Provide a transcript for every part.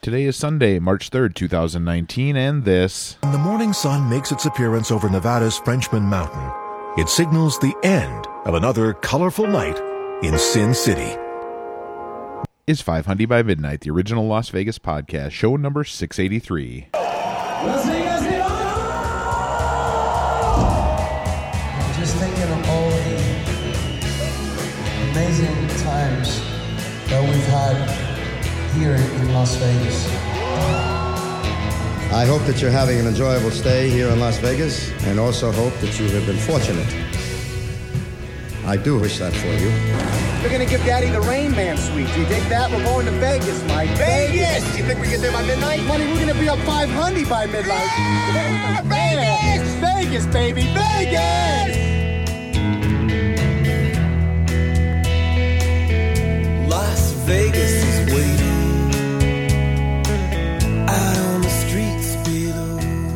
Today is Sunday, March 3rd, 2019, and this... When the morning sun makes its appearance over Nevada's Frenchman Mountain, it signals the end of another colorful night in Sin City. Is 500 by Midnight, the original Las Vegas podcast, show number 683. Las Vegas, just thinking of all the amazing times that we've had here in Las Vegas. I hope that you're having an enjoyable stay here in Las Vegas, and also hope that you have been fortunate. I do wish that for you. We're gonna give Daddy the Rain Man suite. Do you dig that? We're going to Vegas, Mike. Vegas! You think we get there by midnight? Money, we're gonna be up 500 by midnight. Yeah, Vegas! Vegas, baby, Vegas! Las Vegas is waiting out on the streets below.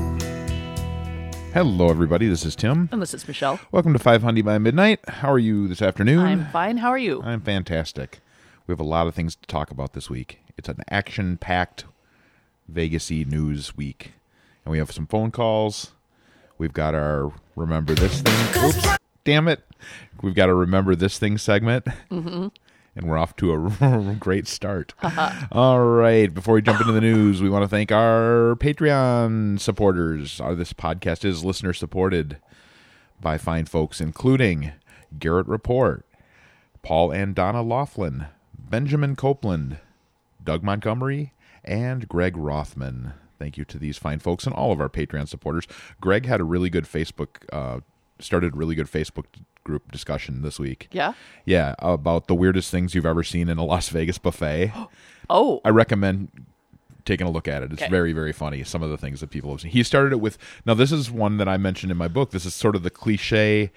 Hello, everybody. This is Tim. And this is Michelle. Welcome to 500 by Midnight. How are you this afternoon? I'm fine. How are you? I'm fantastic. We have a lot of things to talk about this week. It's an action-packed Vegas-y news week. And we have some phone calls. We've got our Remember This Thing. Oops, damn it. We've got a Remember This Thing segment. Mm-hmm. And we're off to a great start. All right. Before we jump into the news, we want to thank our Patreon supporters. This podcast is listener-supported by fine folks, including Garrett Report, Paul and Donna Laughlin, Benjamin Copeland, Doug Montgomery, and Greg Rothman. Thank you to these fine folks and all of our Patreon supporters. Greg had a really good started a really good Facebook group discussion this week. Yeah? Yeah, about the weirdest things you've ever seen in a Las Vegas buffet. Oh. I recommend taking a look at it. It's very, very funny, some of the things that people have seen. He started it with, now this is one that I mentioned in my book. This is sort of the cliche,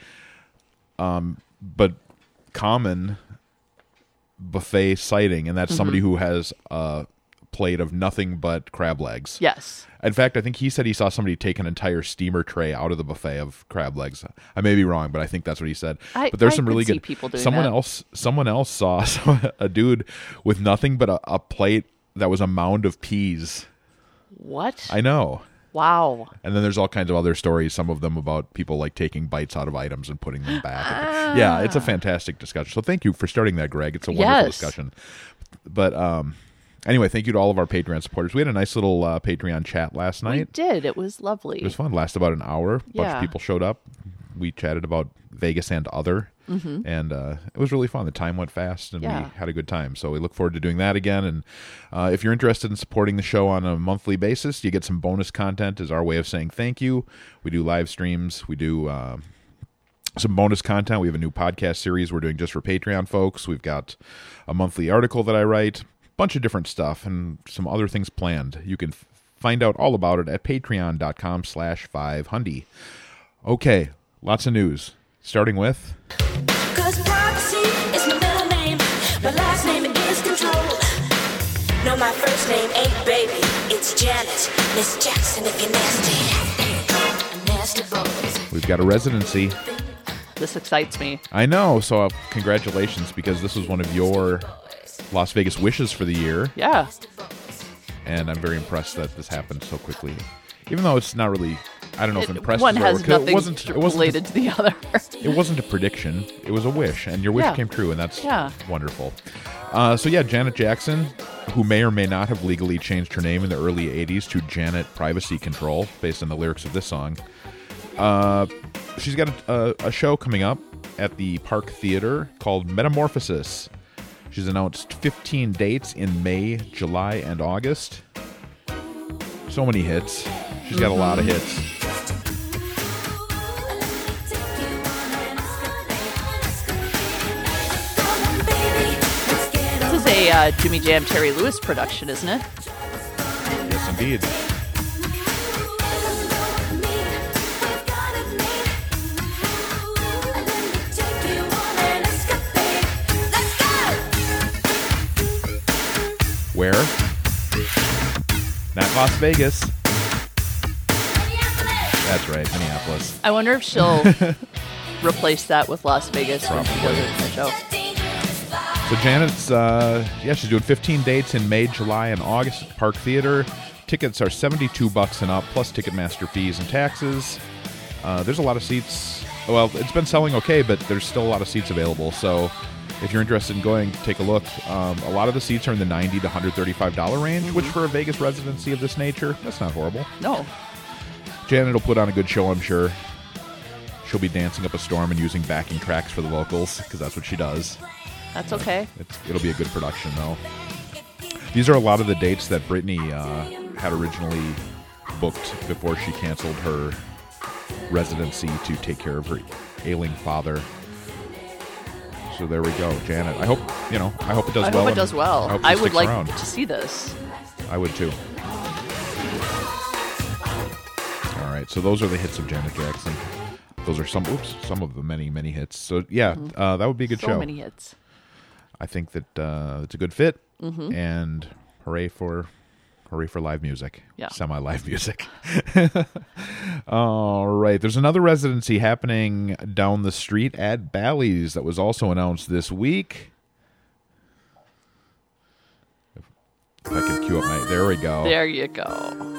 but common buffet sighting, and that's somebody who has a plate of nothing but crab legs. Yes. In fact, I think he said he saw somebody take an entire steamer tray out of the buffet of crab legs. I may be wrong, but I think that's what he said. But there's some really good people doing someone that. Someone else saw a dude with nothing but a plate that was a mound of peas. What? I know. Wow. And then there's all kinds of other stories, some of them about people like taking bites out of items and putting them back. Yeah, it's a fantastic discussion. So thank you for starting that, Greg. It's a wonderful discussion. But anyway, thank you to all of our Patreon supporters. We had a nice little Patreon chat last night. We did. It was lovely. It was fun. Lasted about an hour. A bunch Yeah. of people showed up. We chatted about Vegas and other. Mm-hmm. And it was really fun. The time went fast, and we had a good time. So we look forward to doing that again. And if you're interested in supporting the show on a monthly basis, you get some bonus content as our way of saying thank you. We do live streams. We do some bonus content. We have a new podcast series we're doing just for Patreon folks. We've got a monthly article that I write. Bunch of different stuff and some other things planned. You can find out all about it at patreon.com/5hundy. Okay, lots of news. Starting with... 'Cause Proxy is my middle name, my last name is Control. No, my first name ain't Baby, it's Janet, Miss Jackson if you're nasty. Nasty boys. We've got a residency. This excites me. I know, so congratulations, because this was one of your Las Vegas wishes for the year. Yeah. And I'm very impressed that this happened so quickly. Even though it's not really, I don't know if impressed One is the right has word, 'cause nothing it wasn't related to the other. It wasn't a prediction. It was a wish, and your wish came true, and that's wonderful. So yeah, Janet Jackson, who may or may not have legally changed her name in the early 80s to Janet Privacy Control, based on the lyrics of this song. She's got a show coming up at the Park Theater called Metamorphosis. She's announced 15 dates in May, July, and August. So many hits. She's got a lot of hits. This is a Jimmy Jam Terry Lewis production, isn't it? Yes, indeed. Where? Not Las Vegas. That's right, Minneapolis. I wonder if she'll replace that with Las Vegas when she does it in the show. So Janet's, she's doing 15 dates in May, July, and August at Park Theater. Tickets are $72 and up, plus Ticketmaster fees and taxes. There's a lot of seats. Well, it's been selling okay, but there's still a lot of seats available. So if you're interested in going, take a look. A lot of the seats are in the $90 to $135 range, which for a Vegas residency of this nature, that's not horrible. No. Janet will put on a good show, I'm sure. She'll be dancing up a storm and using backing tracks for the vocals, because that's what she does. That's okay. It'll be a good production, though. These are a lot of the dates that Brittany had originally booked before she canceled her residency to take care of her ailing father. So there we go, Janet. I hope it does well. I hope it does well. I would like around. to see this. I would too. All right, so those are the hits of Janet Jackson. Those are some of the many, many hits. So yeah, that would be a good show. So many hits. I think that it's a good fit, and hooray for live music. Yeah. Semi-live music. All right. There's another residency happening down the street at Bally's that was also announced this week. If I can cue up there we go. There you go.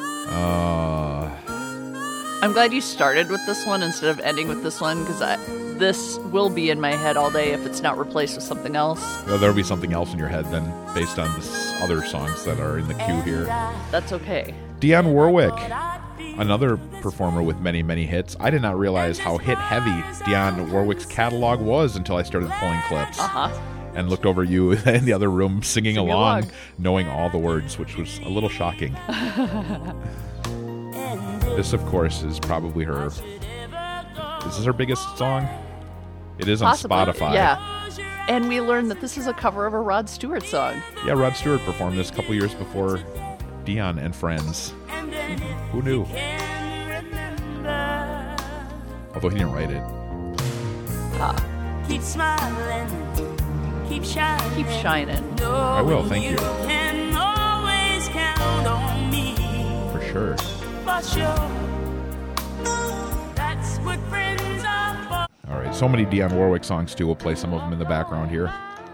I'm glad you started with this one instead of ending with this one, because this will be in my head all day if it's not replaced with something else. Well, there'll be something else in your head then, based on this other songs that are in the queue here. That's okay. Dionne Warwick, another performer with many, many hits. I did not realize how hit-heavy Dionne Warwick's catalog was until I started pulling clips. And looked over you in the other room singing along, knowing all the words, which was a little shocking. This, of course, is probably her... This is her biggest song? It is Possibly, on Spotify. Yeah. And we learned that this is a cover of a Rod Stewart song. Yeah, Rod Stewart performed this a couple years before Dionne and Friends. Who knew? Although he didn't write it. Keep smiling, keep shining. Keep shining. I will, thank you. Can always count on me. For sure. For sure. That's what friends are for. All right, so many Dionne Warwick songs, too. We'll play some of them in the background here.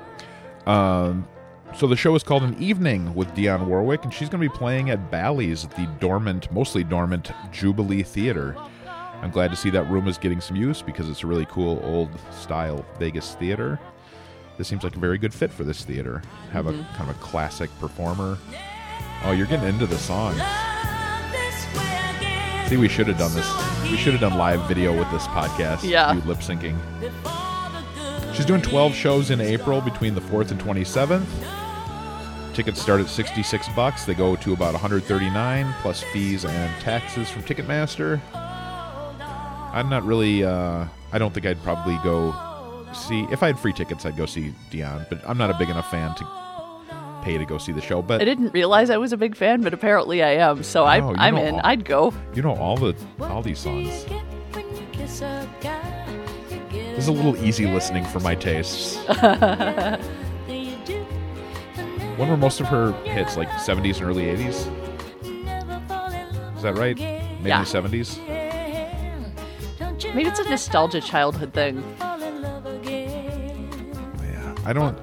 So the show is called An Evening with Dionne Warwick, and she's going to be playing at Bally's at the mostly dormant Jubilee Theater. I'm glad to see that room is getting some use because it's a really cool old-style Vegas theater. This seems like a very good fit for this theater. Have a kind of a classic performer. Oh, you're getting into the songs. See, we should have done this. We should have done live video with this podcast. Yeah. You lip syncing. She's doing 12 shows in April between the 4th and 27th. Tickets start at $66. They go to about $139 plus fees and taxes from Ticketmaster. I'm not really. I don't think I'd probably go see. If I had free tickets, I'd go see Dionne. But I'm not a big enough fan to pay to go see the show. But I didn't realize I was a big fan, but apparently I am. So I'm in. I'd go. You know all these songs. This is a little easy listening for my tastes. When were most of her hits? Like 70s and early 80s? Is that right? Maybe Yeah. 70s? Maybe it's a nostalgia childhood thing. Yeah, I don't.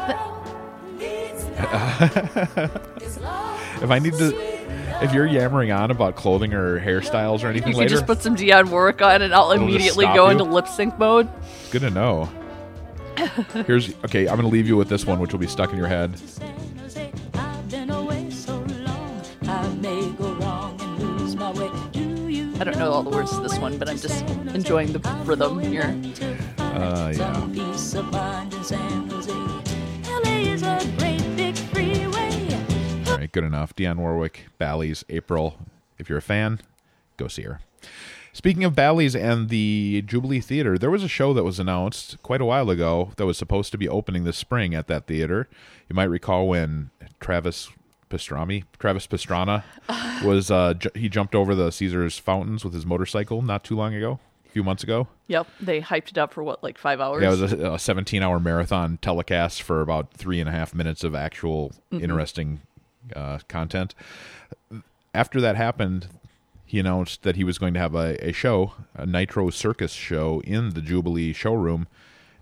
If you're yammering on about clothing or hairstyles or anything You later, can just put some Dionne Warwick on and I'll It'll just immediately stop go you? into lip sync mode. it's good to know. Okay, I'm going to leave you with this one, which will be stuck in your head. I've been away so long, I may go wrong and lose my way. Do you I don't know all the words to this one, but I'm just enjoying the rhythm here. Yeah. peace of mind in San Jose? LA is a great big freeway. All right, good enough. Dionne Warwick, Bally's, April. If you're a fan, go see her. Speaking of Bally's and the Jubilee Theater, there was a show that was announced quite a while ago that was supposed to be opening this spring at that theater. You might recall when Travis Pastrana was he jumped over the Caesars fountains with his motorcycle not too long ago, a few months ago. Yep, they hyped it up for what, like 5 hours? Yeah, it was a 17-hour marathon telecast for about 3.5 minutes of actual interesting content. After that happened, he announced that he was going to have a show, a Nitro Circus show in the Jubilee showroom,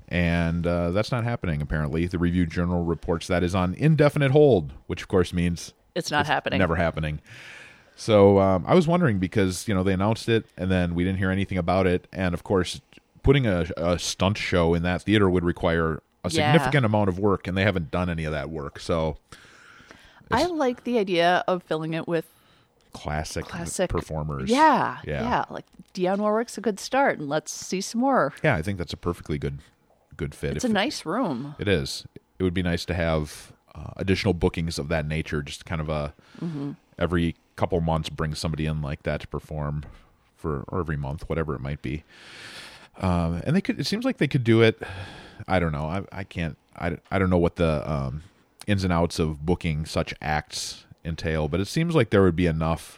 And that's not happening, apparently. The Review Journal reports that is on indefinite hold, which, of course, means It's not happening. Never happening. So I was wondering because, they announced it, and then we didn't hear anything about it. And, of course, putting a stunt show in that theater would require a significant amount of work, and they haven't done any of that work. So I like the idea of filling it with classic performers. Yeah. Like Dionne Warwick's a good start, and let's see some more. Yeah, I think that's a perfectly good fit. It's a nice room. It is. It would be nice to have additional bookings of that nature, just kind of every couple months bring somebody in like that to perform or every month, whatever it might be. And it seems like they could do it. I don't know. I don't know what the ins and outs of booking such acts entail, but it seems like there would be enough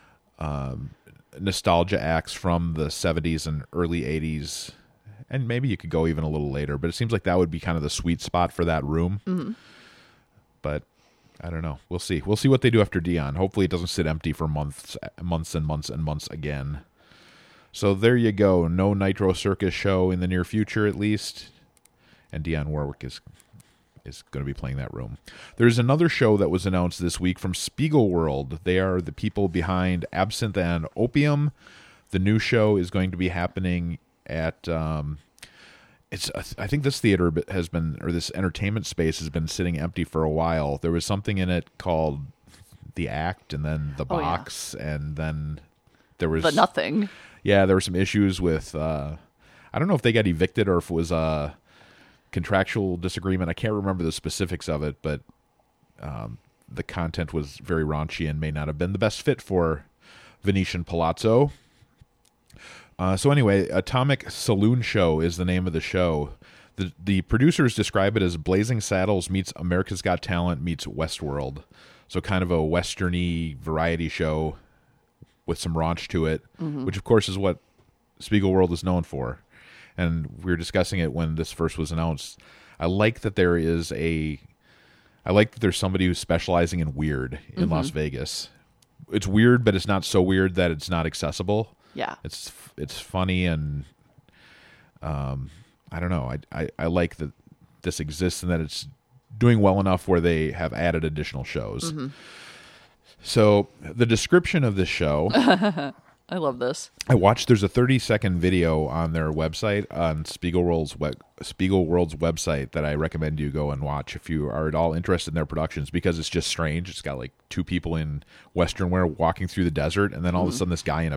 nostalgia acts from the 70s and early 80s, and maybe you could go even a little later, but it seems like that would be kind of the sweet spot for that room. Mm-hmm. But I don't know. We'll see. We'll see what they do after Dionne. Hopefully it doesn't sit empty for months and months and months again. So there you go. No Nitro Circus show in the near future, at least. And Dionne Warwick is going to be playing that room. There's another show that was announced this week from Spiegelworld. They are the people behind Absinthe and Opium. The new show is going to be happening at I think this theater has been, or this entertainment space has been sitting empty for a while. There was something in it called The Act, and then The Box, and then there was The Nothing. Yeah, there were some issues with I don't know if they got evicted or if it was a contractual disagreement. I can't remember the specifics of it, but the content was very raunchy and may not have been the best fit for Venetian Palazzo. So anyway, Atomic Saloon Show is the name of the show. The producers describe it as Blazing Saddles meets America's Got Talent meets Westworld. So kind of a westerny variety show with some raunch to it, which of course is what Spiegelworld is known for. And we were discussing it when this first was announced. I like that there's somebody who's specializing in weird in Las Vegas. It's weird, but it's not so weird that it's not accessible. Yeah. It's funny, and I don't know. I like that this exists and that it's doing well enough where they have added additional shows. Mm-hmm. So the description of this show, I love this. I watched. There's a 30-second video on their website, on Spiegelworld's website, that I recommend you go and watch if you are at all interested in their productions, because it's just strange. It's got like two people in Western wear walking through the desert, and then all of a sudden this guy in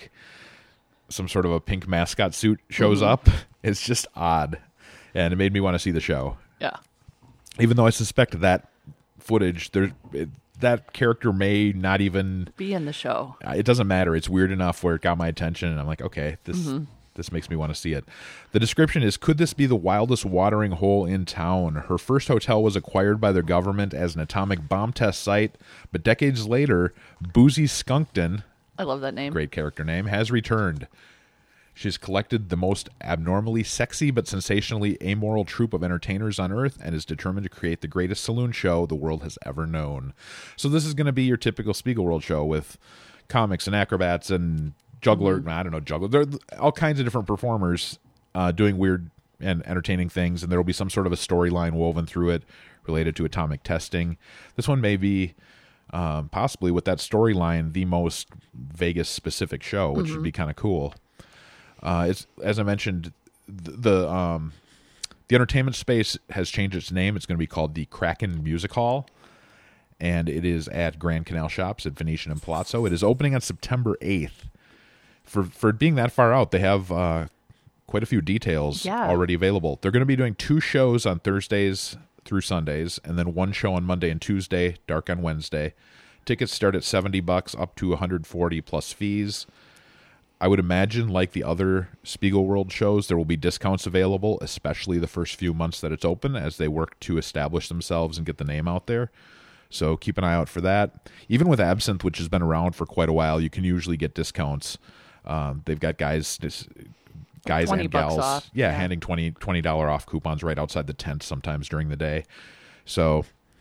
some sort of a pink mascot suit shows up. It's just odd, and it made me want to see the show. Yeah. Even though I suspect that footage, that character may not even be in the show. It doesn't matter. It's weird enough where it got my attention, and I'm like, okay, this makes me want to see it. The description is, could this be the wildest watering hole in town? Her first hotel was acquired by the government as an atomic bomb test site, but decades later, Boozy Skunkton, I love that name, great character name, has returned. She's collected the most abnormally sexy but sensationally amoral troupe of entertainers on Earth and is determined to create the greatest saloon show the world has ever known. So this is going to be your typical Spiegelworld show with comics and acrobats and juggler. I don't know, juggler. There are all kinds of different performers doing weird and entertaining things, and there will be some sort of a storyline woven through it related to atomic testing. This one may be possibly, with that storyline, the most Vegas-specific show, which would be kind of cool. It's, as I mentioned, the entertainment space has changed its name. It's going to be called the Kraken Music Hall, and it is at Grand Canal Shops at Venetian and Palazzo. It is opening on September 8th. For it being that far out, they have quite a few details already available. They're going to be doing 2 shows on Thursdays through Sundays, and then 1 show on Monday and Tuesday, dark on Wednesday. Tickets start at $70 up to $140 plus fees. I would imagine, like the other Spiegelworld shows, there will be discounts available, especially the first few months that it's open, as they work to establish themselves and get the name out there. So keep an eye out for that. Even with Absinthe, which has been around for quite a while, you can usually get discounts. They've got guys and gals, off. Handing $20 off coupons right outside the tent sometimes during the day. So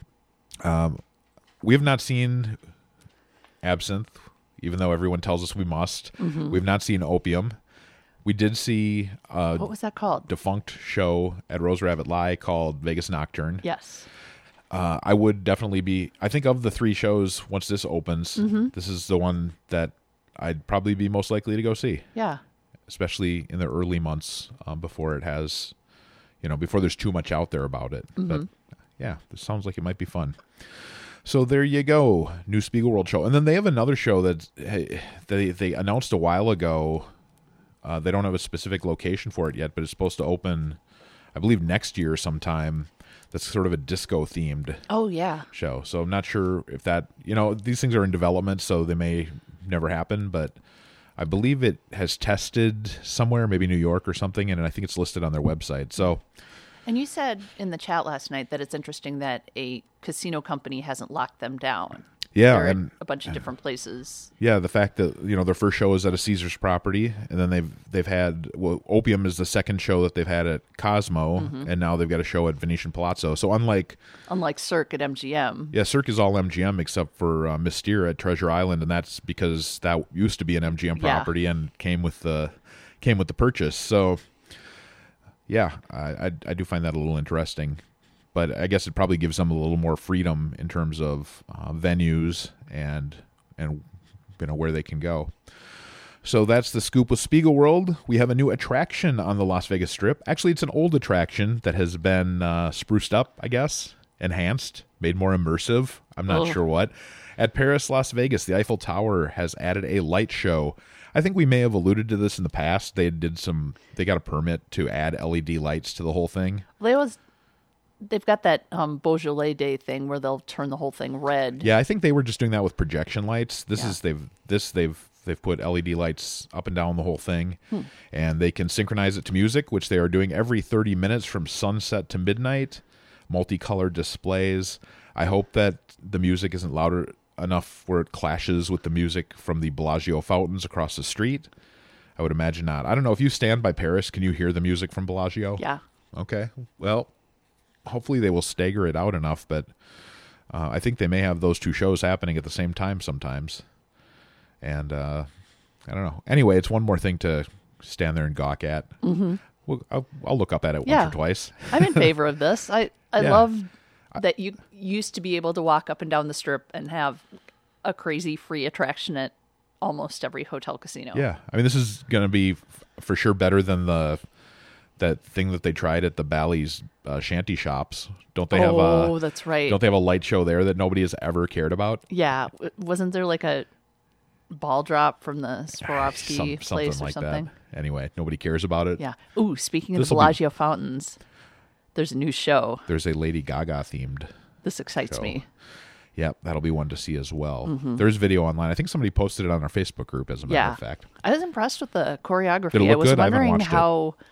we have not seen Absinthe, even though everyone tells us we must. We've not seen Opium. We did see a What was that called? defunct show at Rose Rabbit Lie called Vegas Nocturne. Yes. I would definitely be, I think of the 3 shows, once this opens, this is the one that I'd probably be most likely to go see, Yeah. especially in the early months before it has, before there's too much out there about it. But yeah, this sounds like it might be fun. So there you go, new Spiegelworld show. And then they have another show that they announced a while ago. They don't have a specific location for it yet, but it's supposed to open, I believe, next year sometime. That's sort of a disco-themed Oh, yeah. show. So I'm not sure if that, these things are in development, so they may never happen, but I believe it has tested somewhere, maybe New York or something, and I think it's listed on their website. So And you said in the chat last night that it's interesting that a casino company hasn't locked them down. yeah, They're and in a bunch of different places. yeah, the fact that their first show is at a Caesars property, and then they've had Opium is the second show that they've had at Cosmo, and now they've got a show at Venetian Palazzo. So unlike Cirque at MGM. Yeah, Cirque is all MGM except for Mystere at Treasure Island, and that's because that used to be an MGM property and came with the purchase. So, yeah, I do find that a little interesting, but I guess it probably gives them a little more freedom in terms of venues and where they can go. So that's the scoop with Spiegelworld. We have a new attraction on the Las Vegas Strip. Actually, it's an old attraction that has been spruced up, I guess. Enhanced, made more immersive. I'm not sure what. At Paris, Las Vegas, the Eiffel Tower has added a light show. I think we may have alluded to this in the past. They got a permit to add LED lights to the whole thing. They've got that Beaujolais Day thing where they'll turn the whole thing red. Yeah, I think they were just doing that with projection lights. They've put LED lights up and down the whole thing, and they can synchronize it to music, which they are doing every 30 minutes from sunset to midnight. Multicolored displays. I hope that the music isn't louder enough where it clashes with the music from the Bellagio fountains across the street. I would imagine not. I don't know, if you stand by Paris, can you hear the music from Bellagio? Yeah. Okay. Well, hopefully they will stagger it out enough, but I think they may have those 2 shows happening at the same time sometimes. And I don't know. Anyway, it's one more thing to stand there and gawk at. Mm-hmm. I'll look up at it once or twice. I'm in favor of this. I love that you used to be able to walk up and down the Strip and have a crazy free attraction at almost every hotel casino. Yeah. I mean, this is going to be for sure better than that thing that they tried at the Bally's shanty shops. Don't they have Oh, that's right. Don't they have a light show there that nobody has ever cared about? Yeah. Wasn't there like a ball drop from the Swarovski place or something? That. Anyway, nobody cares about it. Yeah. Ooh, speaking of the Bellagio fountains, there's a new show. There's a Lady Gaga themed. This excites me. Yep, that'll be one to see as well. Mm-hmm. There's video online. I think somebody posted it on our Facebook group, as a matter of fact. I was impressed with the choreography. Did it look good? I haven't watched it.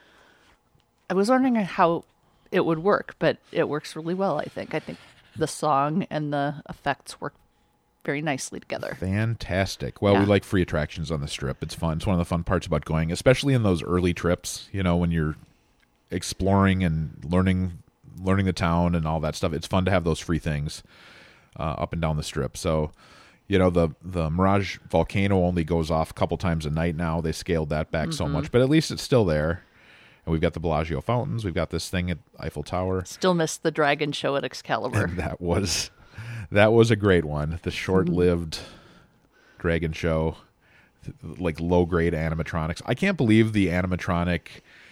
I was wondering how it would work, but it works really well, I think. I think the song and the effects work very nicely together. Fantastic. Well, we like free attractions on the Strip. It's fun. It's one of the fun parts about going, especially in those early trips, when you're exploring and learning the town and all that stuff. It's fun to have those free things up and down the Strip. So, the Mirage Volcano only goes off a couple times a night now. They scaled that back so much, but at least it's still there. And we've got the Bellagio fountains. We've got this thing at Eiffel Tower. Still missed the dragon show at Excalibur. And that was a great one. The short-lived dragon show, like low-grade animatronics. I can't believe the animatronic.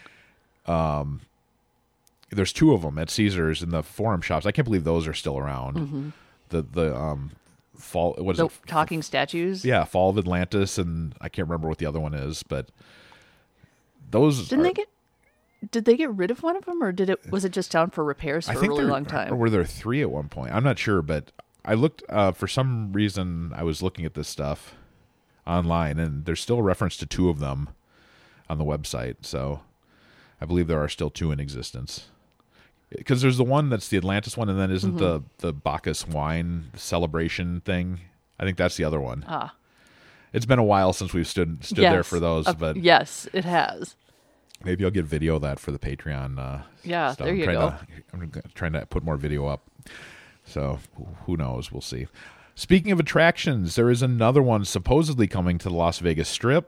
There's 2 of them at Caesars in the Forum shops. I can't believe those are still around. Mm-hmm. The fall. What is it? Talking statues. Yeah, Fall of Atlantis, and I can't remember what the other one is, but those Did they get rid of one of them, or was it just down for repairs for a really long time? Or were there 3 at one point? I'm not sure, but I looked for some reason. I was looking at this stuff online, and there's still a reference to 2 of them on the website. So I believe there are still 2 in existence. Because there's the one that's the Atlantis one, and then isn't the Bacchus wine celebration thing? I think that's the other one. It's been a while since we've stood there for those, but yes, it has. Maybe I'll get video of that for the Patreon. Stuff. There you go. I'm trying to put more video up. So who knows? We'll see. Speaking of attractions, there is another one supposedly coming to the Las Vegas Strip.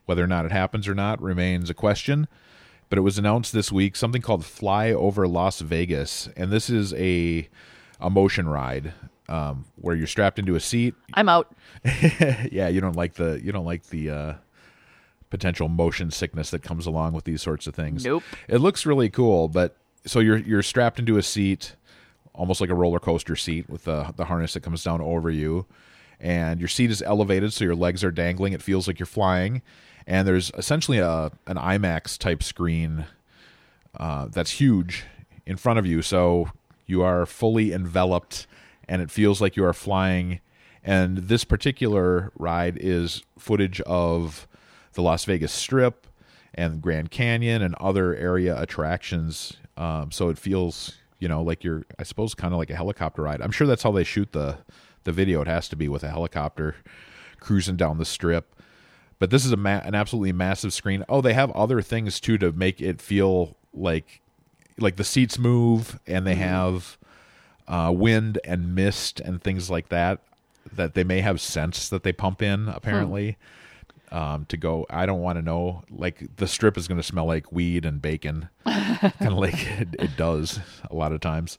Whether or not it happens or not remains a question. But it was announced this week, something called Fly Over Las Vegas. And this is a motion ride where you're strapped into a seat. I'm out. Yeah, you don't like the potential motion sickness that comes along with these sorts of things. Nope. It looks really cool, but so you're strapped into a seat, almost like a roller coaster seat with the harness that comes down over you, and your seat is elevated so your legs are dangling. It feels like you're flying, and there's essentially an IMAX type screen that's huge in front of you, so you are fully enveloped, and it feels like you are flying. And this particular ride is footage of the Las Vegas Strip and Grand Canyon and other area attractions. So it feels, like you're, I suppose, kind of like a helicopter ride. I'm sure that's how they shoot the video. It has to be with a helicopter cruising down the Strip. But this is an absolutely massive screen. Oh, they have other things too to make it feel like the seats move, and they have wind and mist and things like that they may have scents that they pump in, apparently. To go, I don't want to know, like the Strip is going to smell like weed and bacon, kind of like it does a lot of times.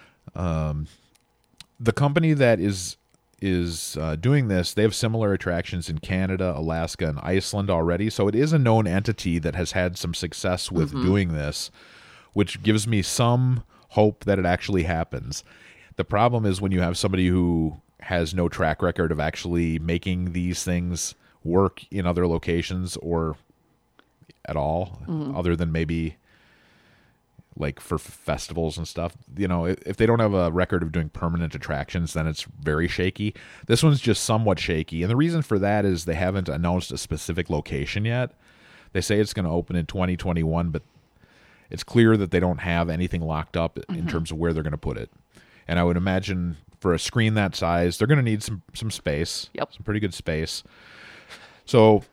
The company that is doing this, they have similar attractions in Canada, Alaska, and Iceland already, so it is a known entity that has had some success with doing this, which gives me some hope that it actually happens. The problem is when you have somebody who has no track record of actually making these things work in other locations or at all, other than maybe like for festivals and stuff. If they don't have a record of doing permanent attractions, then it's very shaky. This one's just somewhat shaky, and the reason for that is they haven't announced a specific location yet. They say it's going to open in 2021, but it's clear that they don't have anything locked up in terms of where they're going to put it. And I would imagine for a screen that size, they're going to need some space. Yep. Some pretty good space. So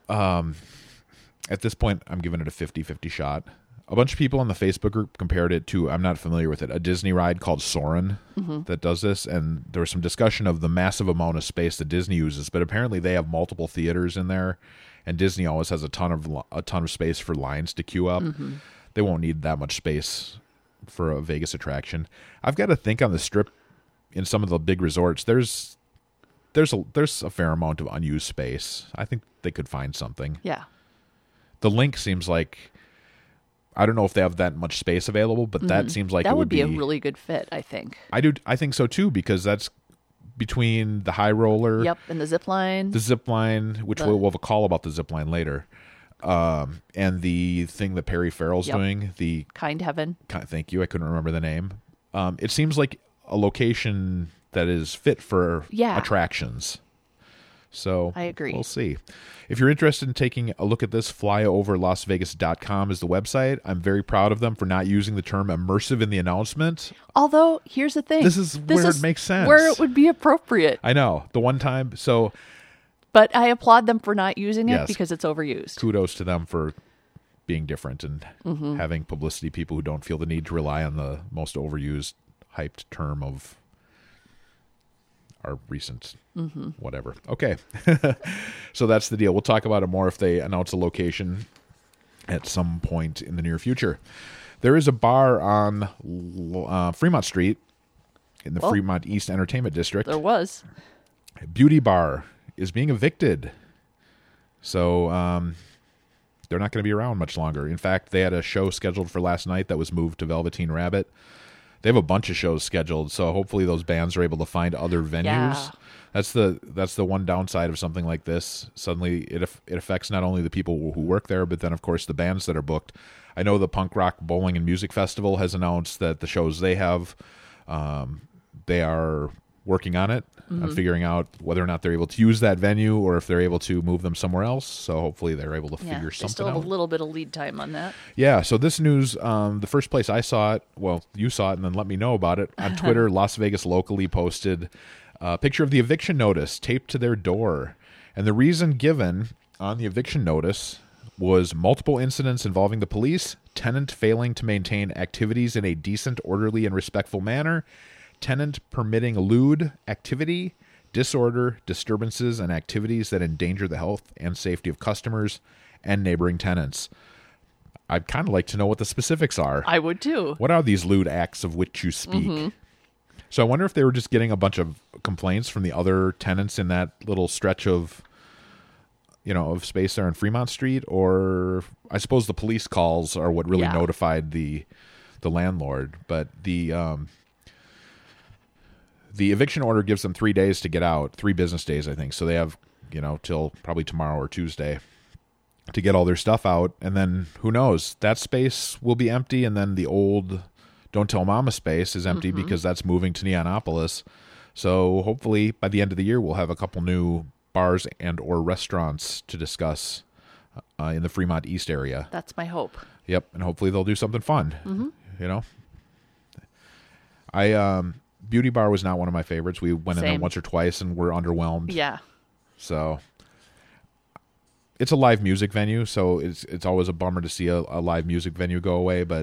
at this point, I'm giving it a 50-50 shot. A bunch of people on the Facebook group compared it to, I'm not familiar with it, a Disney ride called Soarin' that does this. And there was some discussion of the massive amount of space that Disney uses, but apparently they have multiple theaters in there, and Disney always has a ton of space for lines to queue up. They won't need that much space for a Vegas attraction. I've got to think on the Strip, in some of the big resorts, there's a fair amount of unused space. I think they could find something. Yeah. The Link seems like, I don't know if they have that much space available, but that seems like that it would be a really good fit, I think. I think so too, because that's between the high roller. Yep, and the zip line. The zip line, which we'll have a call about the zip line later. And the thing that Perry Farrell's doing, the Kind Heaven. Thank you. I couldn't remember the name. It seems like a location that is fit for attractions. So I agree. We'll see. If you're interested in taking a look at this, flyoverlasvegas.com is the website. I'm very proud of them for not using the term immersive in the announcement. Although, here's the thing. This is where it makes sense. Where it would be appropriate. I know. The one time, But I applaud them for not using it because it's overused. Kudos to them for being different and having publicity people who don't feel the need to rely on the most overused, hyped term of our recent whatever. Okay. So that's the deal. We'll talk about it more if they announce a location at some point in the near future. There is a bar on Fremont Street in the Fremont East Entertainment District. There was. Beauty Bar is being evicted. So they're not going to be around much longer. In fact, they had a show scheduled for last night that was moved to Velveteen Rabbit. They have a bunch of shows scheduled, so hopefully those bands are able to find other venues. Yeah. That's the one downside of something like this. Suddenly it affects not only the people who work there, but then, of course, the bands that are booked. I know the Punk Rock Bowling and Music Festival has announced that the shows they have, they are working on it and figuring out whether or not they're able to use that venue or if they're able to move them somewhere else. So hopefully they're able to figure something out. They still have a little bit of lead time on that. Yeah, so this news, the first place I saw it, well, you saw it and then let me know about it. On Twitter, Las Vegas Locally posted a picture of the eviction notice taped to their door. And the reason given on the eviction notice was multiple incidents involving the police, tenant failing to maintain activities in a decent, orderly, and respectful manner, tenant permitting lewd activity, disorder, disturbances, and activities that endanger the health and safety of customers, and neighboring tenants. I'd kind of like to know what the specifics are. I would too. What are these lewd acts of which you speak? So I wonder if they were just getting a bunch of complaints from the other tenants in that little stretch of, of space there on Fremont Street, or I suppose the police calls are what really notified the landlord. But the eviction order gives them 3 days to get out, 3 business days, I think. So they have, till probably tomorrow or Tuesday to get all their stuff out. And then who knows, that space will be empty. And then the old Don't Tell Mama space is empty because that's moving to Neonopolis. So hopefully by the end of the year, we'll have a couple new bars and or restaurants to discuss in the Fremont East area. That's my hope. Yep. And hopefully they'll do something fun. Beauty Bar was not one of my favorites. We went in there once or twice and were underwhelmed. Yeah. So it's a live music venue, so it's always a bummer to see a live music venue go away, but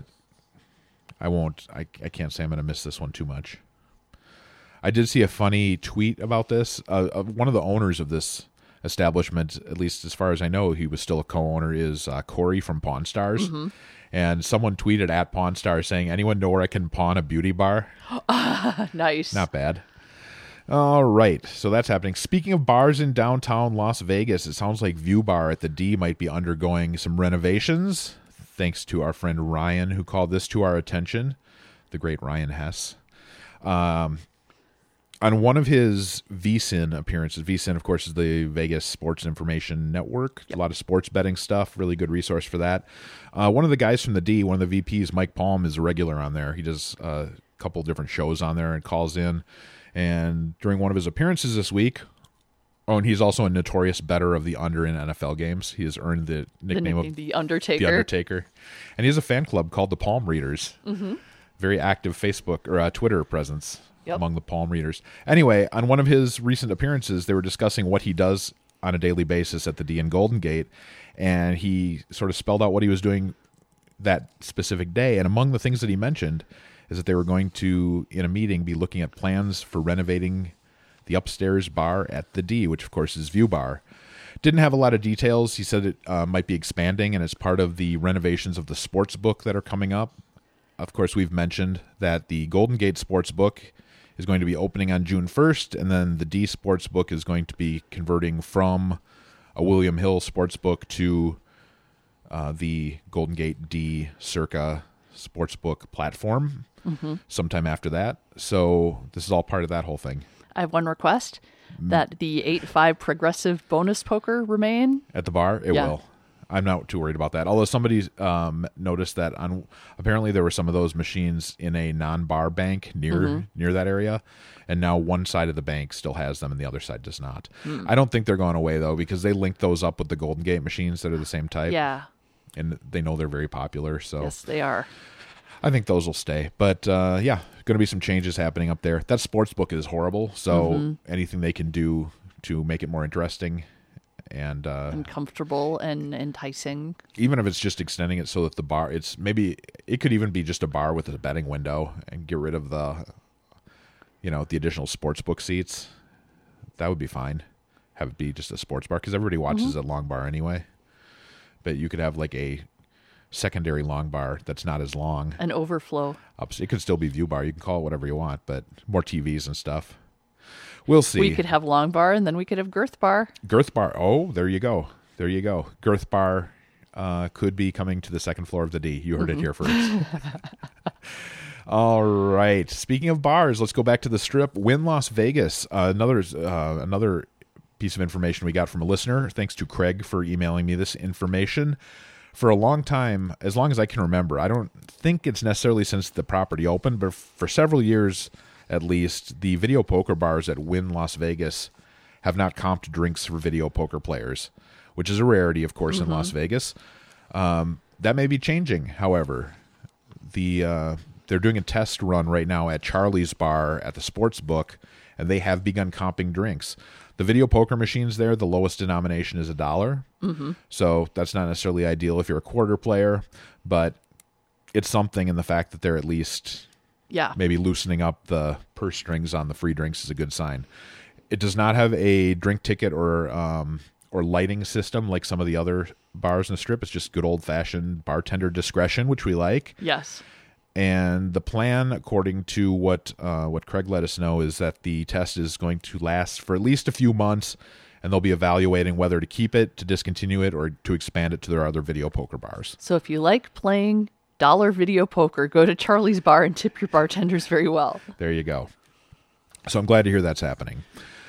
I can't say I'm going to miss this one too much. I did see a funny tweet about this. One of the owners of this establishment, at least as far as I know, he was still a co-owner, is Corey from Pawn Stars. And someone tweeted at Pawn Stars saying, anyone know where I can pawn a beauty bar? Nice. Not bad. All right, so that's happening. Speaking of bars in downtown Las Vegas, it sounds like View Bar at the D might be undergoing some renovations, thanks to our friend Ryan, who called this to our attention, the great Ryan Hess. On one of his VSiN appearances, VSiN, of course, is the Vegas Sports Information Network. A lot of sports betting stuff, really good resource for that. One of the guys from the D, one of the VPs, Mike Palm, is a regular on there. He does a couple different shows on there and calls in. And during one of his appearances this week, and he's also a notorious bettor of the under in NFL games. He has earned the nickname of The Undertaker. The Undertaker. And he has a fan club called the Palm Readers. Very active Facebook or Twitter presence among the Palm Readers. Anyway, on one of his recent appearances, they were discussing what he does on a daily basis at the D in Golden Gate. And he sort of spelled out what he was doing that specific day. And among the things that he mentioned is that they were going to, in a meeting, be looking at plans for renovating the upstairs bar at the D, which, of course, is View Bar. Didn't have a lot of details. He said it might be expanding, and it's part of the renovations of the sports book that are coming up. Of course, we've mentioned that the Golden Gate Sports Book is going to be opening on June 1st, and then the D Sports Book is going to be converting from a William Hill sports book to the Golden Gate D Circa sportsbook platform sometime after that. So this is all part of that whole thing. I have one request, that the 8-5 progressive bonus poker remain. At the bar? It will. I'm not too worried about that. Although somebody noticed that apparently there were some of those machines in a non-bar bank near that area, and now one side of the bank still has them and the other side does not. I don't think they're going away, though, because they linked those up with the Golden Gate machines that are the same type. Yeah. And they know they're very popular. So Yes, they are. I think those will stay. But, going to be some changes happening up there. That sports book is horrible, so anything they can do to make it more interesting and comfortable and enticing. Even if it's just extending it so that the bar, it could even be just a bar with a betting window and get rid of the additional sports book seats. That would be fine. Have it be just a sports bar because everybody watches a long bar anyway. But you could have like a secondary long bar that's not as long. An overflow. It could still be View Bar. You can call it whatever you want, but more TVs and stuff. We'll see. We could have long bar, and then we could have girth bar. Girth bar. Oh, there you go. There you go. Girth bar could be coming to the second floor of the D. You heard it here first. All right. Speaking of bars, let's go back to the Strip. Wynn Las Vegas. Another piece of information we got from a listener. Thanks to Craig for emailing me this information. For a long time, as long as I can remember, I don't think it's necessarily since the property opened, but for several years at least, the video poker bars at Wynn Las Vegas have not comped drinks for video poker players, which is a rarity, of course, in Las Vegas. That may be changing, however. They're doing a test run right now at Charlie's Bar at the sports book, and they have begun comping drinks. The video poker machines there, the lowest denomination is $1. So that's not necessarily ideal if you're a quarter player, but it's something in the fact that they're at least maybe loosening up the purse strings on the free drinks is a good sign. It does not have a drink ticket or or lighting system like some of the other bars in the Strip. It's just good old-fashioned bartender discretion, which we like. Yes. And the plan, according to what Craig let us know, is that the test is going to last for at least a few months, and they'll be evaluating whether to keep it, to discontinue it, or to expand it to their other video poker bars. So if you like playing dollar video poker, go to Charlie's Bar and tip your bartenders very well. There you go. So I'm glad to hear that's happening.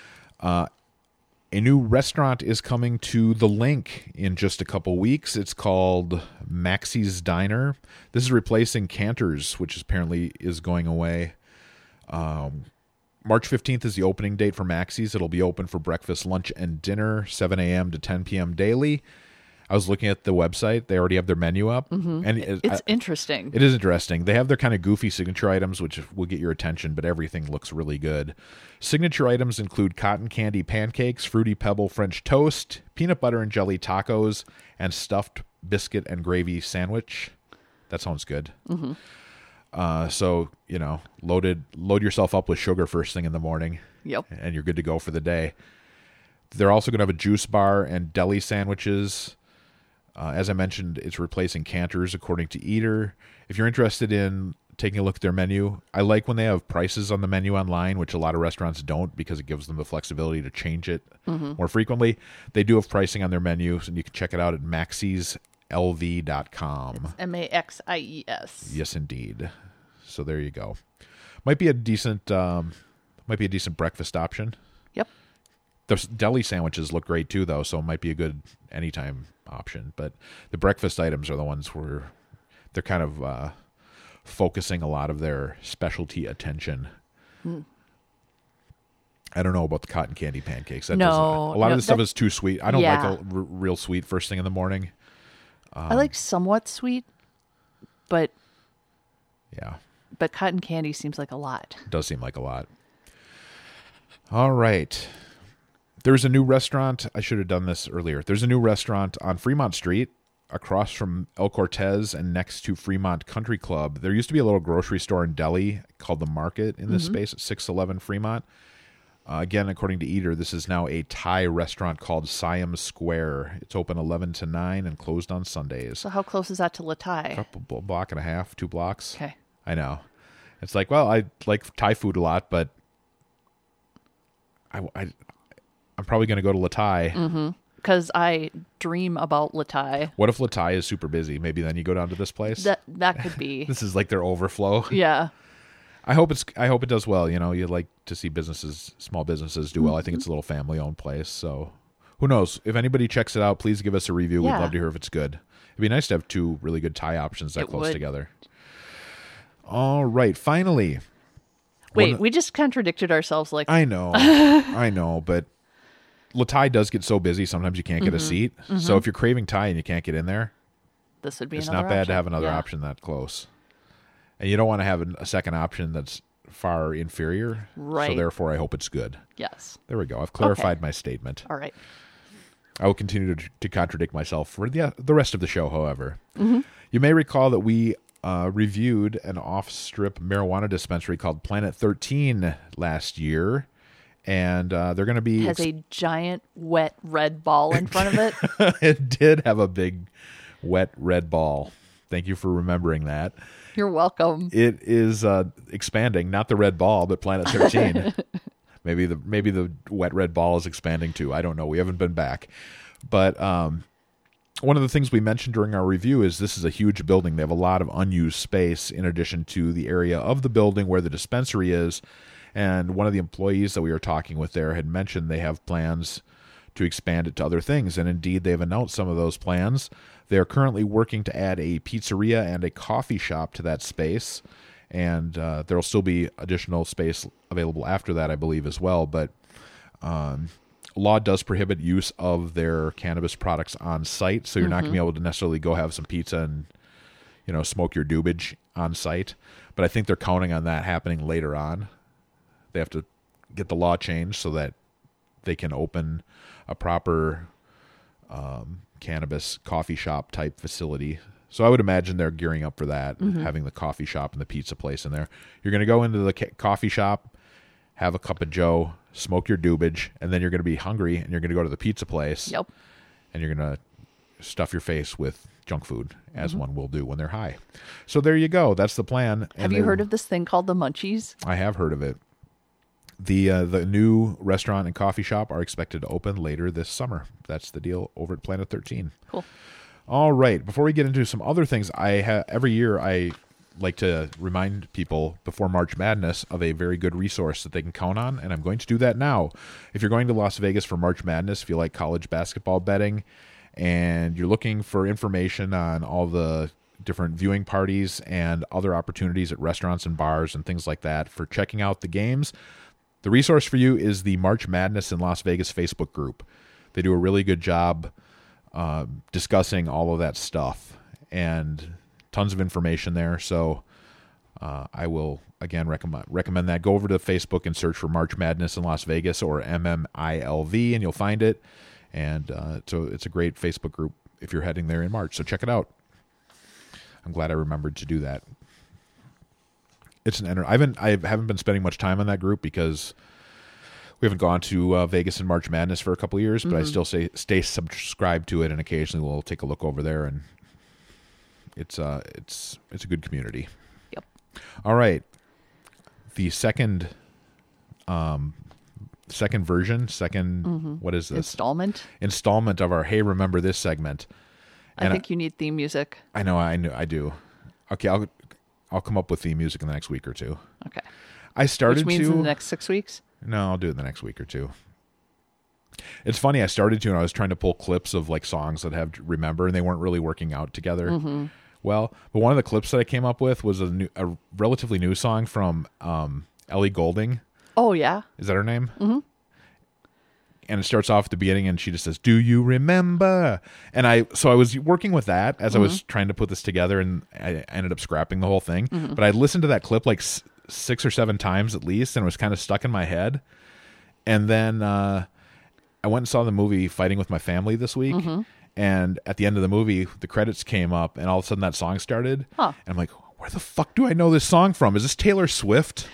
A new restaurant is coming to the Link in just a couple weeks. It's called Maxie's Diner. This is replacing Cantor's, which apparently is going away. March 15th is the opening date for Maxie's. It'll be open for breakfast, lunch, and dinner, 7 a.m. to 10 p.m. daily. I was looking at the website. They already have their menu up. Mm-hmm. And it's interesting. It is interesting. They have their kind of goofy signature items, which will get your attention, but everything looks really good. Signature items include cotton candy pancakes, fruity pebble French toast, peanut butter and jelly tacos, and stuffed biscuit and gravy sandwich. That sounds good. Mm-hmm. So, load yourself up with sugar first thing in the morning. Yep. And you're good to go for the day. They're also going to have a juice bar and deli sandwiches. As I mentioned, it's replacing Cantor's, according to Eater. If you're interested in taking a look at their menu, I like when they have prices on the menu online, which a lot of restaurants don't because it gives them the flexibility to change it more frequently. They do have pricing on their menus, and you can check it out at maxies.lv.com. Maxies. Yes, indeed. So there you go. Might be a decent breakfast option. Yep. The deli sandwiches look great too, though, so it might be a good anytime option. But the breakfast items are the ones where they're kind of focusing a lot of their specialty attention. I don't know about the cotton candy pancakes. A lot of this stuff is too sweet. I don't like a real sweet first thing in the morning. I like somewhat sweet, but yeah. But cotton candy seems like a lot. It does seem like a lot. All right. There's a new restaurant. I should have done this earlier. There's a new restaurant on Fremont Street across from El Cortez and next to Fremont Country Club. There used to be a little grocery store and deli called The Market in this space at 611 Fremont. Again, according to Eater, this is now a Thai restaurant called Siam Square. It's open 11 to 9 and closed on Sundays. So how close is that to Latai? A block and a half, 2 blocks. Okay. I know. It's like, well, I like Thai food a lot, but I'm probably going to go to Latai. Because I dream about Latai. What if Latai is super busy? Maybe then you go down to this place? That could be. This is like their overflow. Yeah. I hope it does well. You like to see small businesses do well. I think it's a little family-owned place. So who knows? If anybody checks it out, please give us a review. Yeah. We'd love to hear if it's good. It'd be nice to have 2 really good Thai options that close together. All right. Finally. Wait, we just contradicted ourselves. I know, but Latai does get so busy sometimes you can't get a seat. So if you're craving Thai and you can't get in there, this would be it's another not bad option. to have another option that close. And you don't want to have a second option that's far inferior. Right. So therefore, I hope it's good. Yes. There we go. I've clarified my statement. All right. I will continue to contradict myself for the rest of the show, however. You may recall that we reviewed an off-strip marijuana dispensary called Planet 13 last year. And they're going to be... It has a giant wet red ball in front of it. It did have a big wet red ball. Thank you for remembering that. You're welcome. It is expanding, not the red ball, but Planet 13. maybe the wet red ball is expanding too. I don't know. We haven't been back. But one of the things we mentioned during our review is this is a huge building. They have a lot of unused space in addition to the area of the building where the dispensary is. And one of the employees that we were talking with there had mentioned they have plans to expand it to other things. And indeed, they've announced some of those plans. They're currently working to add a pizzeria and a coffee shop to that space. And there will still be additional space available after that, I believe, as well. But law does prohibit use of their cannabis products on site. So you're not going to be able to necessarily go have some pizza and, smoke your doobage on site. But I think they're counting on that happening later on. They have to get the law changed so that they can open a proper cannabis coffee shop type facility. So I would imagine they're gearing up for that, having the coffee shop and the pizza place in there. You're going to go into the coffee shop, have a cup of joe, smoke your doobage, and then you're going to be hungry, and you're going to go to the pizza place. Yep. And you're going to stuff your face with junk food, as one will do when they're high. So there you go. That's the plan. Have you heard of this thing called the Munchies? I have heard of it. The new restaurant and coffee shop are expected to open later this summer. That's the deal over at Planet 13. Cool. All right. Before we get into some other things, every year I like to remind people before March Madness of a very good resource that they can count on, and I'm going to do that now. If you're going to Las Vegas for March Madness, if you like college basketball betting, and you're looking for information on all the different viewing parties and other opportunities at restaurants and bars and things like that for checking out the games, the resource for you is the March Madness in Las Vegas Facebook group. They do a really good job discussing all of that stuff and tons of information there. So I will, again, recommend that. Go over to Facebook and search for March Madness in Las Vegas or MMILV, and you'll find it. And so it's a great Facebook group if you're heading there in March. So check it out. I'm glad I remembered to do that. It's I haven't been spending much time on that group because we haven't gone to Vegas in March Madness for a couple of years, but I still stay subscribed to it, and occasionally we'll take a look over there, and it's a good community. Yep. All right. The second version, what is this? Installment of our Hey Remember This segment. I think you need theme music. I know I do. Okay, I'll come up with theme music in the next week or two. Okay. Which means in the next 6 weeks? No, I'll do it in the next week or two. It's funny, I started to, and I was trying to pull clips of like songs that have Remember, and they weren't really working out together. Well, but one of the clips that I came up with was a relatively new song from Ellie Goulding. Oh, yeah. Is that her name? Mm-hmm. And it starts off at the beginning, and she just says, "Do you remember?" And I was working with that as I was trying to put this together, and I ended up scrapping the whole thing. But I listened to that clip like 6 or 7 times at least, and it was kind of stuck in my head. And then I went and saw the movie Fighting with My Family this week, and at the end of the movie, the credits came up, and all of a sudden that song started. And I'm like, where the fuck do I know this song from? Is this Taylor Swift?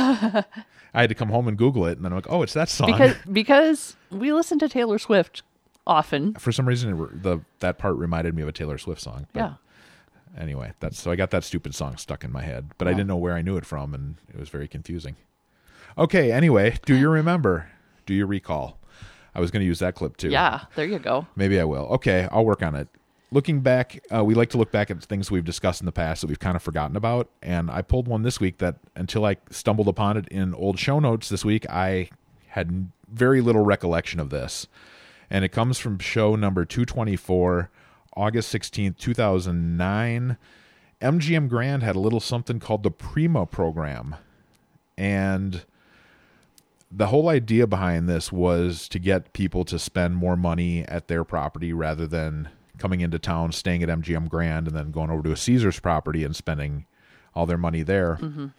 I had to come home and Google it, and then I'm like, oh, it's that song. Because we listen to Taylor Swift often. For some reason, that part reminded me of a Taylor Swift song. But yeah. Anyway, so I got that stupid song stuck in my head, but I didn't know where I knew it from, and it was very confusing. Okay, anyway, do you remember? Do you recall? I was going to use that clip too. Yeah, there you go. Maybe I will. Okay, I'll work on it. Looking back, we like to look back at things we've discussed in the past that we've kind of forgotten about, and I pulled one this week that until I stumbled upon it in old show notes this week, I had very little recollection of this. And it comes from show number 224, August 16th, 2009. MGM Grand had a little something called the Prima program, and the whole idea behind this was to get people to spend more money at their property rather than coming into town, staying at MGM Grand, and then going over to a Caesars property and spending all their money there.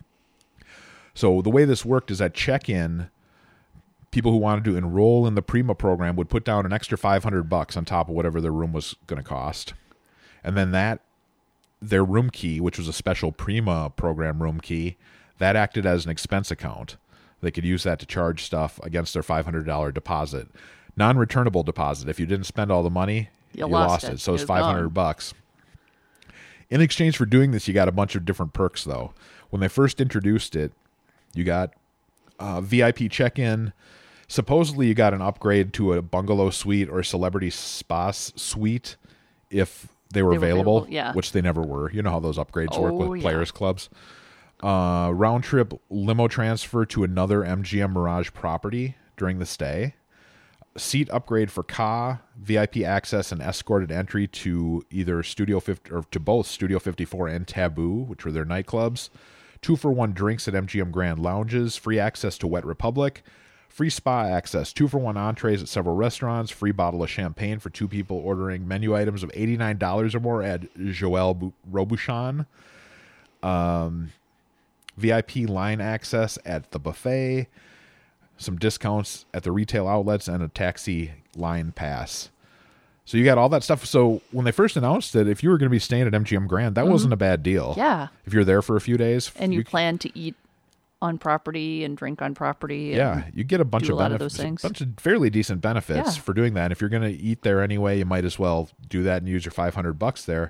So the way this worked is at check-in, people who wanted to enroll in the Prima program would put down an extra $500 on top of whatever their room was going to cost. And then their room key, which was a special Prima program room key, that acted as an expense account. They could use that to charge stuff against their $500 deposit. Non-returnable deposit. If you didn't spend all the money, you lost it. So it's $500. In exchange for doing this, you got a bunch of different perks, though. When they first introduced it, you got VIP check-in. Supposedly, you got an upgrade to a bungalow suite or a celebrity spa suite if they were available, which they never were. You know how those upgrades work with players' clubs. Round-trip limo transfer to another MGM Mirage property during the stay. Seat upgrade for Ka, VIP access and escorted entry to either Studio 50 or to both Studio 54 and Taboo, which were their nightclubs. 2-for-1 drinks at MGM Grand lounges, free access to Wet Republic, free spa access, 2-for-1 entrees at several restaurants, free bottle of champagne for 2 people ordering menu items of $89 or more at Joël Robuchon. VIP line access at the buffet. Some discounts at the retail outlets, and a taxi line pass. So you got all that stuff. So when they first announced it, if you were going to be staying at MGM Grand, that wasn't a bad deal. Yeah. If you're there for a few days. And you plan to eat on property and drink on property. Yeah, you get a bunch of benefits, those things. a bunch of fairly decent benefits Yeah. for doing that. And if you're going to eat there anyway, you might as well do that and use your $500 there.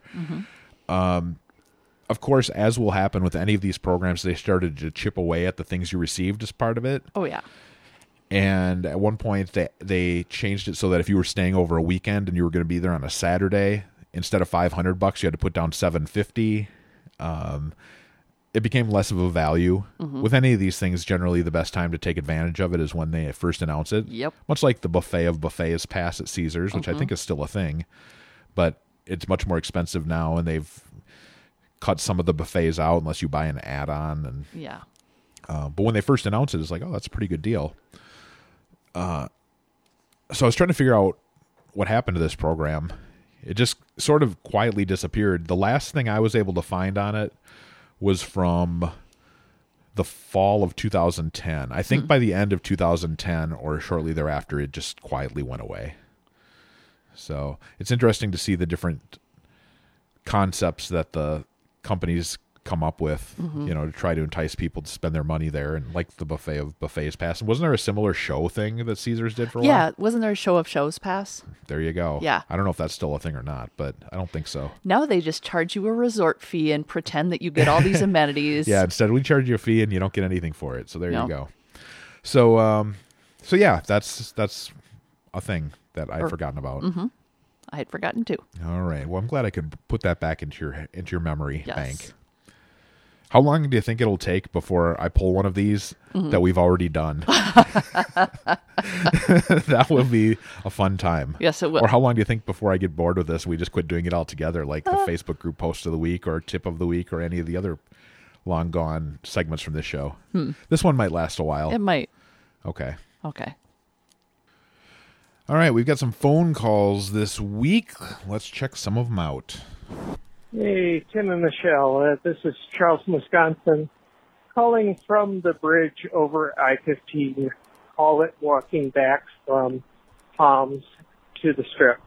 Of course, as will happen with any of these programs, they started to chip away at the things you received as part of it. Oh, yeah. And at one point, they changed it so that if you were staying over a weekend and you were going to be there on a Saturday, instead of $500, you had to put down $750. It became less of a value. With any of these things, generally the best time to take advantage of it is when they first announce it. Yep. Much like the buffet of buffets pass at Caesars, which I think is still a thing, but it's much more expensive now, and they've cut some of the buffets out unless you buy an add-on. And Yeah. but when they first announced it, it's like, oh, that's a pretty good deal. So I was trying to figure out what happened to this program. It just sort of quietly disappeared. The last thing I was able to find on it was from the fall of 2010. I think by the end of 2010 or shortly thereafter, it just quietly went away. So it's interesting to see the different concepts that the companies come up with, to try to entice people to spend their money there. And like the buffet of buffets pass. Wasn't there a similar show thing that Caesars did for a while? Yeah. Wasn't there a show of shows pass? There you go. Yeah. I don't know if that's still a thing or not, but I don't think so. Now they just charge you a resort fee and pretend that you get all these amenities. Yeah, instead we charge you a fee and you don't get anything for it. So there No. you go. So yeah, that's a thing that I'd forgotten about. I had forgotten too. All right. Well, I'm glad I could put that back into your memory Yes. bank. How long do you think it'll take before I pull one of these that we've already done? That will be a fun time. Yes, it will. Or how long do you think before I get bored with this, we just quit doing it all together, like the Facebook group post of the week or tip of the week or any of the other long gone segments from this show? This one might last a while. It might. Okay. Okay. All right. We've got some phone calls this week. Let's check some of them out. Hey, Tim and Michelle. This is Charles, Wisconsin, calling from the bridge over I-15. Call it walking back from Palms to the Strip.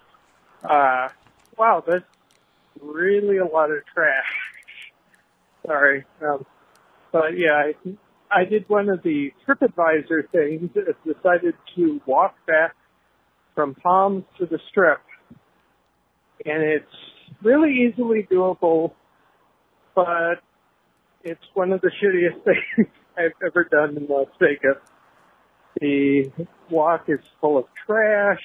Wow, that's really a lot of trash. Sorry. But yeah, I did one of the TripAdvisor things. Decided to walk back from Palms to the Strip. And it's really easily doable, but it's one of the shittiest things I've ever done in Las Vegas. The walk is full of trash,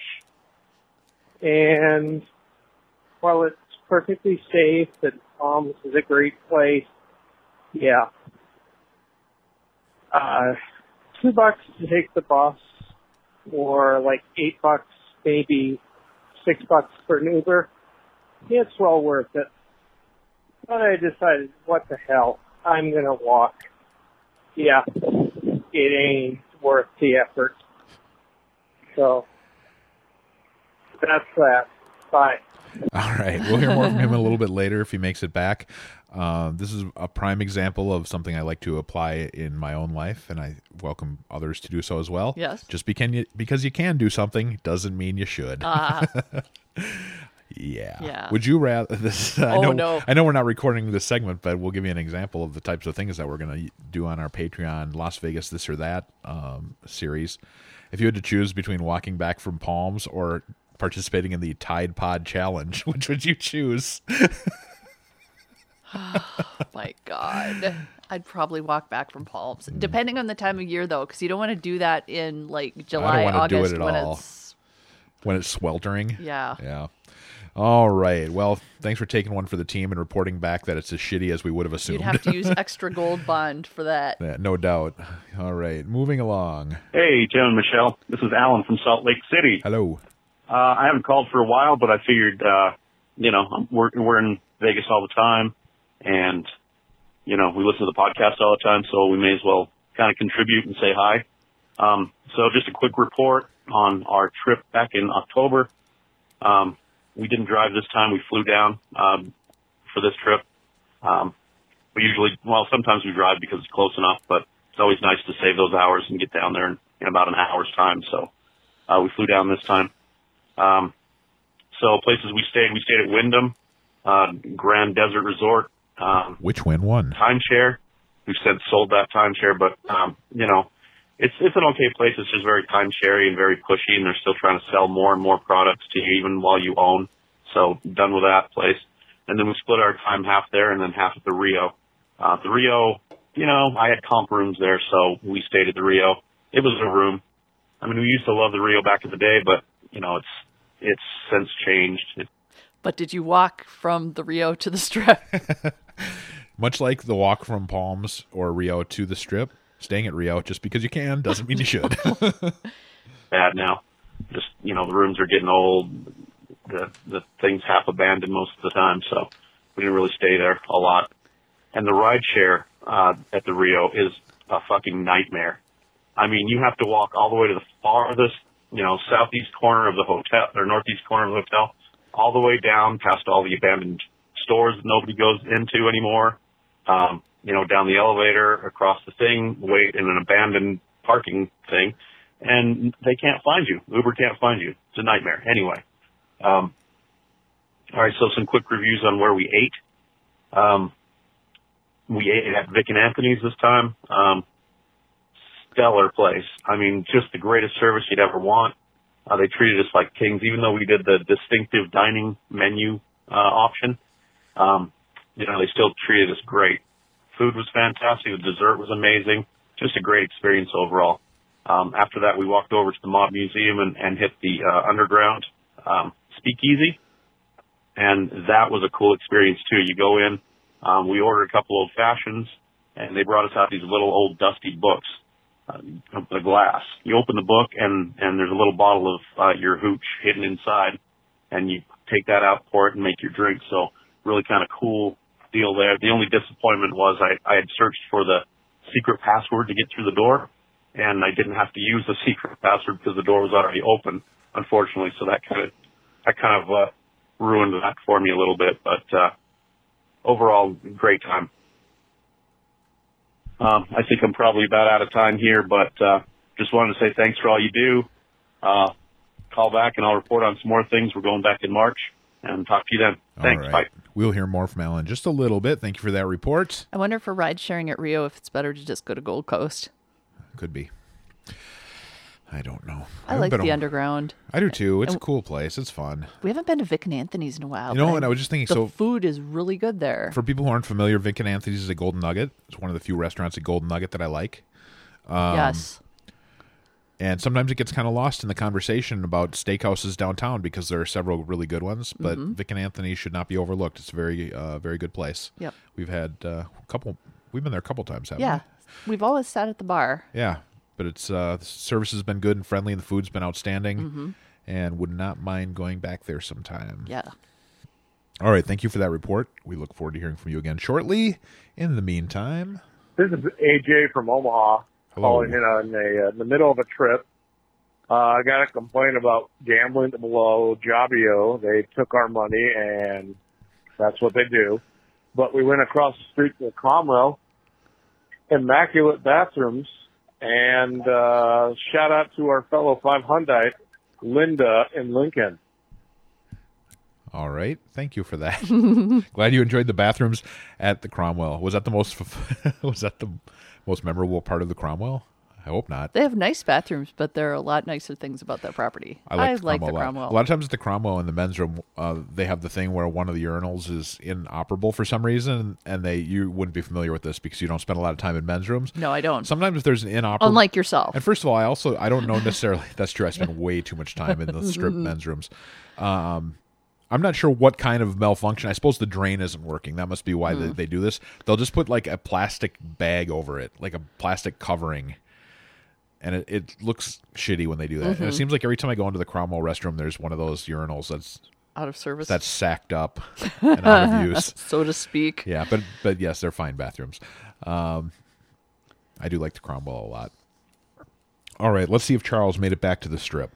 and while it's perfectly safe and Palms is a great place, yeah. $2 to take the bus, or like $8, maybe $6 for an Uber. It's well worth it. But I decided, what the hell, I'm going to walk. Yeah, it ain't worth the effort. So, that's that. Bye. All right. We'll hear more from him a little bit later if he makes it back. This is a prime example of something I like to apply in my own life, and I welcome others to do so as well. Yes. Just because you can do something doesn't mean you should. Yeah. Would you rather this? No. I know we're not recording this segment, but we'll give you an example of the types of things that we're going to do on our Patreon Las Vegas This or That series. If you had to choose between walking back from Palms or participating in the Tide Pod Challenge, which would you choose? My God. I'd probably walk back from Palms. Depending on the time of year, though, because you don't want to do that in like July, I don't want to August do it at all. When it's sweltering. Yeah. Yeah. All right. Well, thanks for taking one for the team and reporting back that it's as shitty as we would have assumed. You'd have to use extra gold bond for that. Yeah, no doubt. All right. Moving along. Hey, Tim and Michelle. This is Alan from Salt Lake City. Hello. I haven't called for a while, but I figured, we're in Vegas all the time, and, we listen to the podcast all the time, so we may as well kind of contribute and say hi. So just a quick report on our trip back in October. We didn't drive this time. We flew down for this trip. Sometimes we drive because it's close enough, but it's always nice to save those hours and get down there in about an hour's time. So we flew down this time. So places we stayed at Wyndham, Grand Desert Resort. Which one? Timeshare. we've since sold that timeshare, but, you know, it's an okay place. It's just very timeshare and very pushy, and they're still trying to sell more and more products to you even while you own. So done with that place. And then we split our time half there and then half at the Rio. The Rio, you know, I had comp rooms there, so we stayed at the Rio. It was a room. I mean, we used to love the Rio back in the day, but, you know, it's since changed. But did you walk from the Rio to the Strip? Much like the walk from Palms or Rio to the Strip, staying at Rio just because you can doesn't mean you should. Bad now. Just, you know, the rooms are getting old. The thing's half abandoned most of the time, so we didn't really stay there a lot. And the ride share at the Rio is a fucking nightmare. I mean, you have to walk all the way to the farthest, you know, southeast corner of the hotel, or northeast corner of the hotel, all the way down past all the abandoned stores that nobody goes into anymore, you know, down the elevator, across the thing, wait in an abandoned parking thing, and they can't find you. Uber can't find you. It's a nightmare. Anyway. All right, so some quick reviews on where we ate. We ate at Vic and Anthony's this time. Stellar place. I mean, just the greatest service you'd ever want. They treated us like kings, even though we did the distinctive dining menu option. You know, they still treated us great. Food was fantastic. The dessert was amazing. Just a great experience overall. After that, we walked over to the Mob Museum and hit the underground speakeasy, and that was a cool experience too. You go in, we ordered a couple old fashions, and they brought us out these little old dusty books, the glass. You open the book, and there's a little bottle of your hooch hidden inside, and you take that out, pour it, and make your drink. So really kind of cool deal there. The only disappointment was I had searched for the secret password to get through the door, and I didn't have to use the secret password because the door was already open, unfortunately. So that kind of ruined that for me a little bit, but overall, great time. I think I'm probably about out of time here, but just wanted to say thanks for all you do. Call back and I'll report on some more things. We're going back in March, and talk to you then. Thanks. All right. Bye. We'll hear more from Alan in just a little bit. Thank you for that report. I wonder for ride sharing at Rio if it's better to just go to Gold Coast. Could be. I don't know. I like the underground. I do too. It's a cool place. It's fun. We haven't been to Vic and Anthony's in a while. You know, and I was just thinking, the food is really good there. For people who aren't familiar, Vic and Anthony's is a Golden Nugget. It's one of the few restaurants at Golden Nugget that I like. Yes. And sometimes it gets kind of lost in the conversation about steakhouses downtown because there are several really good ones. But Vic and Anthony's should not be overlooked. It's a very, very good place. Yep. We've had we've been there a couple times, haven't we? Yeah. We've always sat at the bar. Yeah. But it's the service has been good and friendly, and the food's been outstanding, and would not mind going back there sometime. Yeah. All right, thank you for that report. We look forward to hearing from you again shortly. In the meantime, this is AJ from Omaha. Hello. Calling in on in the middle of a trip. I got a complaint about gambling below Jabio. They took our money, and that's what they do. But we went across the street to Cromwell, immaculate bathrooms. And shout out to our fellow 500, Linda in Lincoln. All right. Thank you for that. Glad you enjoyed the bathrooms at the Cromwell. Was that the most memorable part of the Cromwell? I hope not. They have nice bathrooms, but there are a lot nicer things about that property. I like the Cromwell. A lot of times at the Cromwell in the men's room, they have the thing where one of the urinals is inoperable for some reason, and you wouldn't be familiar with this because you don't spend a lot of time in men's rooms. No, I don't. Sometimes if there's an inoperable... Unlike yourself. And first of all, I don't know necessarily... That's true. I spend way too much time in the strip men's rooms. I'm not sure what kind of malfunction. I suppose the drain isn't working. That must be why they do this. They'll just put like a plastic bag over it, like a plastic covering. And it looks shitty when they do that. And it seems like every time I go into the Cromwell restroom, there's one of those urinals that's out of service, that's sacked up and out of use, so to speak. Yeah, but yes, they're fine bathrooms. I do like the Cromwell a lot. All right, let's see if Charles made it back to the Strip.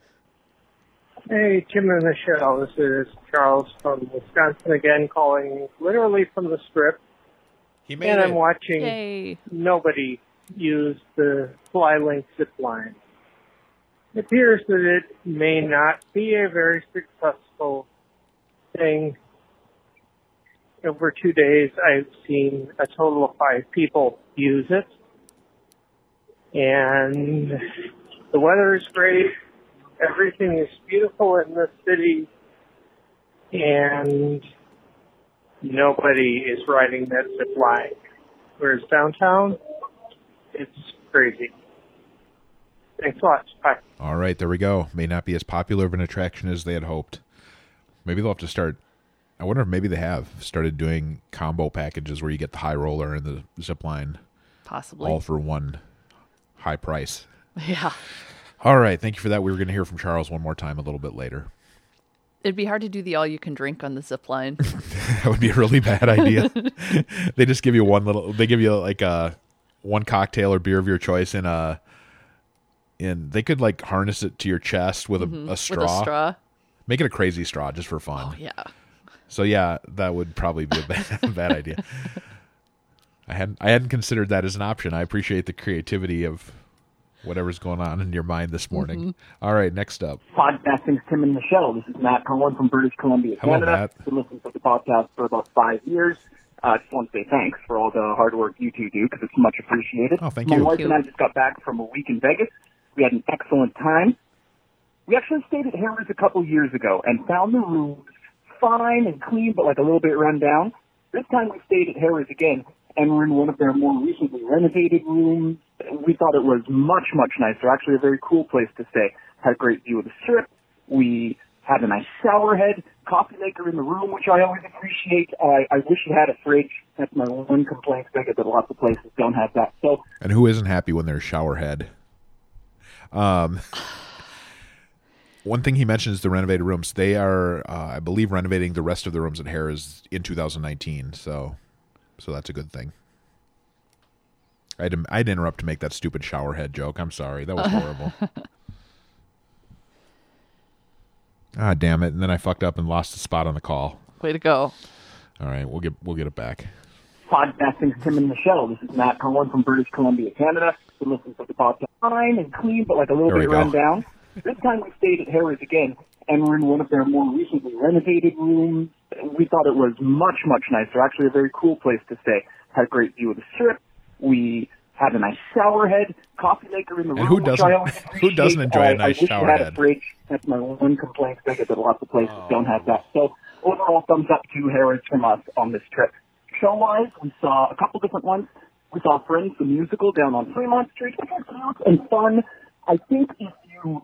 Hey, Tim and Michelle. This is Charles from Wisconsin again, calling literally from the Strip. He made it. I'm watching nobody use the Flylink zip line. It appears that it may not be a very successful thing over 2 days, I've seen a total of 5 people use it. And the weather is great. Everything is beautiful in the city. And nobody is riding that zip line. Whereas downtown, it's crazy. Thanks a lot. Bye. All right, there we go. May not be as popular of an attraction as they had hoped. Maybe they'll have to start. I wonder if maybe they have started doing combo packages where you get the high roller and the zip line. Possibly. All for one high price. Yeah. All right, thank you for that. We were going to hear from Charles one more time a little bit later. It'd be hard to do the all-you-can-drink on the zip line. That would be a really bad idea. They just give you they give you like one cocktail or beer of your choice they could like harness it to your chest with a straw. With a straw. Make it a crazy straw just for fun. Oh, yeah. So yeah, that would probably be a bad idea. I hadn't considered that as an option. I appreciate the creativity of whatever's going on in your mind this morning. Mm-hmm. All right, next up. Podcasting's Tim and Michelle. This is Matt Cohen from British Columbia, Hello, Canada. Matt. Been listening to the podcast for about 5 years. Just want to say thanks for all the hard work you two do because it's much appreciated. Oh, thank My you. wife and I just got back from a week in Vegas. We had an excellent time. We actually stayed at Harrah's a couple years ago and found the rooms fine and clean, but like a little bit run down. This time we stayed at Harrah's again, and we're in one of their more recently renovated rooms. We thought it was much, much nicer. Actually, a very cool place to stay. Had a great view of the Strip. We had a nice shower head, coffee maker in the room, which I always appreciate. I wish it had a fridge. That's my one complaint. I get that lots of places don't have that. So, And who isn't happy when there's shower head? One thing he mentions is the renovated rooms. They are, I believe, renovating the rest of the rooms at Harrah's in 2019. So that's a good thing. I had to interrupt to make that stupid shower head joke. I'm sorry. That was horrible. Ah, damn it. And then I fucked up and lost the spot on the call. Way to go. All right, we'll get it back. Podcasting's Tim and Michelle. This is Matt Cohen from British Columbia, Canada. Been listening to the podcast fine and clean, but like a little There we bit go. run down. This time we stayed at Harrah's again, and we're in one of their more recently renovated rooms. We thought it was much, much nicer. Actually, a very cool place to stay. Had a great view of the Strip. We had a nice shower head, coffee maker in the room, who which doesn't- I always who appreciate. doesn't enjoy a nice I wish shower it had head? a fridge. That's my one complaint. I get that lots of places don't have that. So overall, thumbs up to Harrah's from us on this trip. Show-wise, we saw a couple different ones. We saw Friends, the musical, down on Fremont Street, which was cute and fun. I think if you're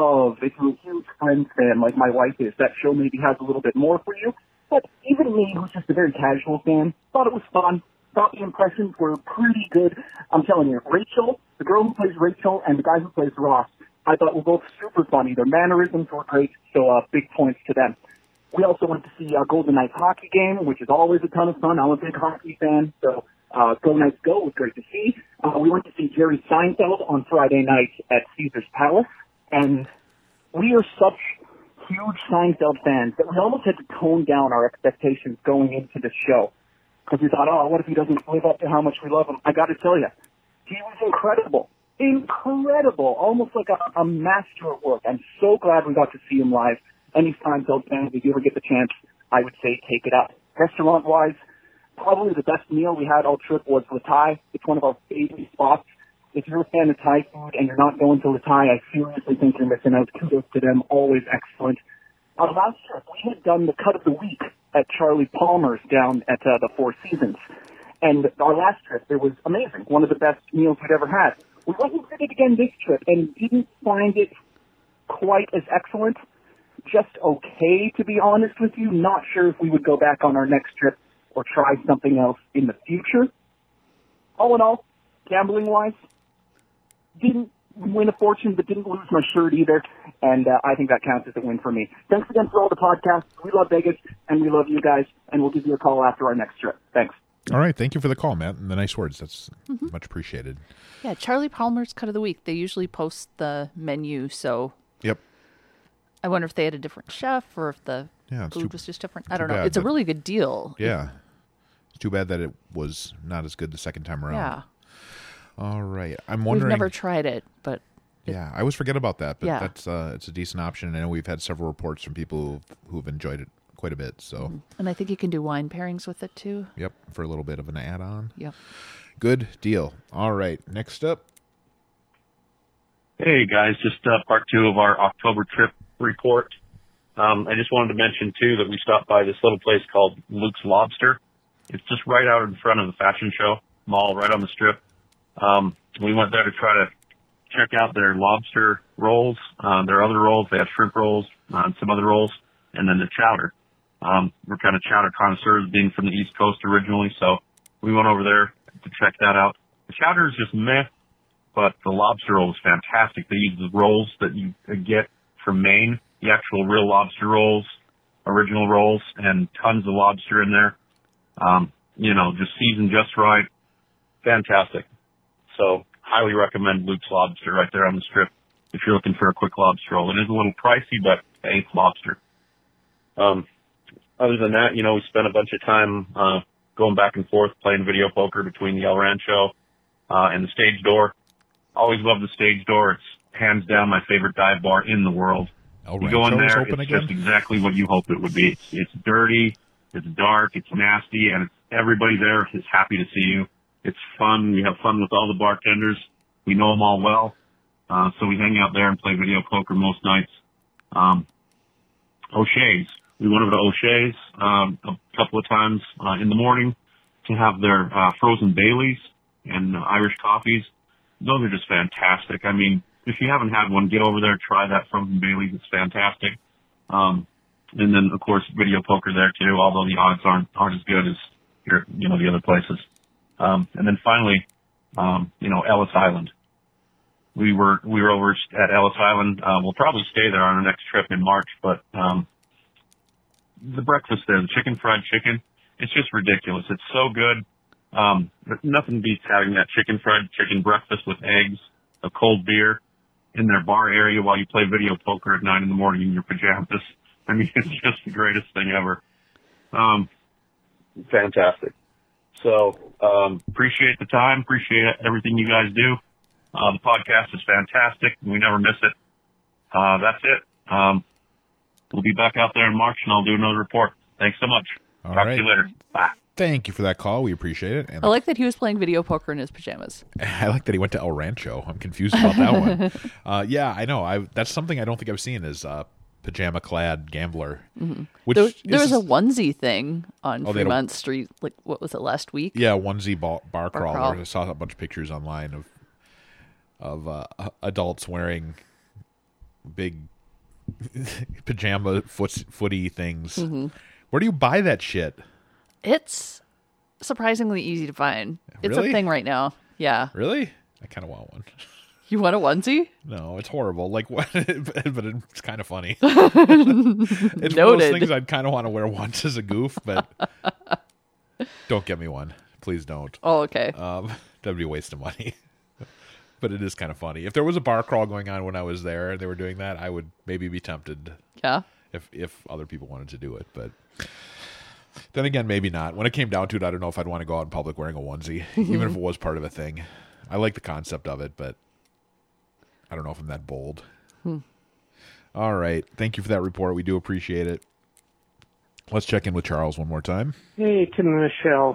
a huge Friends fan like my wife is, that show maybe has a little bit more for you. But even me, who's just a very casual fan, thought it was fun. Thought the impressions were pretty good. I'm telling you, Rachel, the girl who plays Rachel, and the guy who plays Ross, I thought were both super funny. Their mannerisms were great, so big points to them. We also went to see Golden Knights hockey game, which is always a ton of fun. I'm a big hockey fan, so Go Knights Go was great to see. We went to see Jerry Seinfeld on Friday night at Caesar's Palace, and we are such huge Seinfeld fans that we almost had to tone down our expectations going into the show. Because we thought, oh, what if he doesn't live up to how much we love him? I got to tell you, he was incredible. Incredible. Almost like a master at work. I'm so glad we got to see him live. Any Seinfeld fans, if you ever get the chance, I would say take it up. Restaurant-wise, probably the best meal we had all trip was La Thai. It's one of our favorite spots. If you're a fan of Thai food and you're not going to La Thai, I seriously think you're missing out. Kudos to them. Always excellent. Our last trip, we had done the cut of the week at Charlie Palmer's down at the Four Seasons. And our last trip, it was amazing. One of the best meals we'd ever had. We went and did it again this trip and didn't find it quite as excellent. Just okay, to be honest with you. Not sure if we would go back on our next trip or try something else in the future. All in all, gambling-wise, didn't win a fortune, but didn't lose my shirt either, and I think that counts as a win for me. Thanks again for all the podcasts. We love Vegas, and we love you guys, and we'll give you a call after our next trip. Thanks. All right, thank you for the call, Matt, and the nice words. That's much appreciated. Yeah, Charlie Palmer's Cut of the Week. They usually post the menu, so Yep. I wonder if they had a different chef or if the food was just different. I don't know. bad, It's a but- really good deal. Yeah. It's too bad that it was not as good the second time around. Yeah. All right. I'm wondering. We've never tried it, but Yeah, I always forget about that, but Yeah. that's it's a decent option. I know we've had several reports from people who've enjoyed it quite a bit. So, And I think you can do wine pairings with it too. yep, for a little bit of an add-on. Yep. Good deal. All right, next up. Hey guys, just part 2 of our October trip report. I just wanted to mention too that we stopped by this little place called Luke's Lobster. It's just right out in front of the fashion show mall, right on the strip. We went there to try to check out their lobster rolls, their other rolls. They have shrimp rolls, some other rolls, and then the chowder. We're kind of chowder connoisseurs, being from the East Coast originally, so we went over there to check that out. The chowder is just meh, but the lobster roll is fantastic. They use the rolls that you get from Maine, the actual real lobster rolls, original rolls, and tons of lobster in there. Just seasoned just right. Fantastic. So highly recommend Luke's Lobster right there on the strip if you're looking for a quick lobster roll. It is a little pricey, but hey, it's lobster. Other than that, we spent a bunch of time going back and forth playing video poker between the El Rancho and the Stage Door. Always love the Stage Door. It's hands down my favorite dive bar in the world. El You go in Rancho's there, open it's again? just exactly what you hope it would be. It's dirty, it's dark, it's nasty, and everybody there is happy to see you. It's fun. We have fun with all the bartenders. We know them all well. So we hang out there and play video poker most nights. O'Shea's. We went over to O'Shea's a couple of times in the morning to have their frozen Baileys and Irish coffees. Those are just fantastic. I mean, if you haven't had one, get over there, try that frozen Baileys. It's fantastic. And then, of course, video poker there too, although the odds aren't as good as the other places. And then finally, Ellis Island. We were over at Ellis Island. We'll probably stay there on our next trip in March, but the breakfast there, the fried chicken, it's just ridiculous. It's so good. Nothing beats having that fried chicken breakfast with eggs, a cold beer in their bar area while you play video poker at 9 a.m. in your pajamas. I mean, it's just the greatest thing ever. Fantastic. So, appreciate the time, appreciate everything you guys do. The podcast is fantastic. We never miss it. That's it. We'll be back out there in March and I'll do another report. Thanks so much. All Talk right. to you later. Bye. Thank you for that call. We appreciate it. And I like that he was playing video poker in his pajamas. I like that he went to El Rancho. I'm confused about that one. Yeah, I know. That's something I don't think I've seen is pajama-clad gambler. Mm-hmm. Which there was a onesie thing on Oh, they had a- Fremont Street. Like, what was it, last week? Yeah, onesie bar crawler. crawl. I saw a bunch of pictures online of adults wearing big pajama footy things. Mm-hmm. Where do you buy that shit? It's surprisingly easy to find. It's Really? a thing right now. Yeah. Really? I kind of want one. You want a onesie? No, it's horrible. Like what? But it's kind of funny. It's one of those Noted. things I'd kind of want to wear once as a goof, but don't get me one. Please don't. Oh, okay. That'd be a waste of money. But it is kind of funny. If there was a bar crawl going on when I was there and they were doing that, I would maybe be tempted. Yeah. If other people wanted to do it, but then again, maybe not. When it came down to it, I don't know if I'd want to go out in public wearing a onesie, even if it was part of a thing. I like the concept of it, but I don't know if I'm that bold. All right. Thank you for that report. We do appreciate it. Let's check in with Charles one more time. Hey, Tim and Michelle.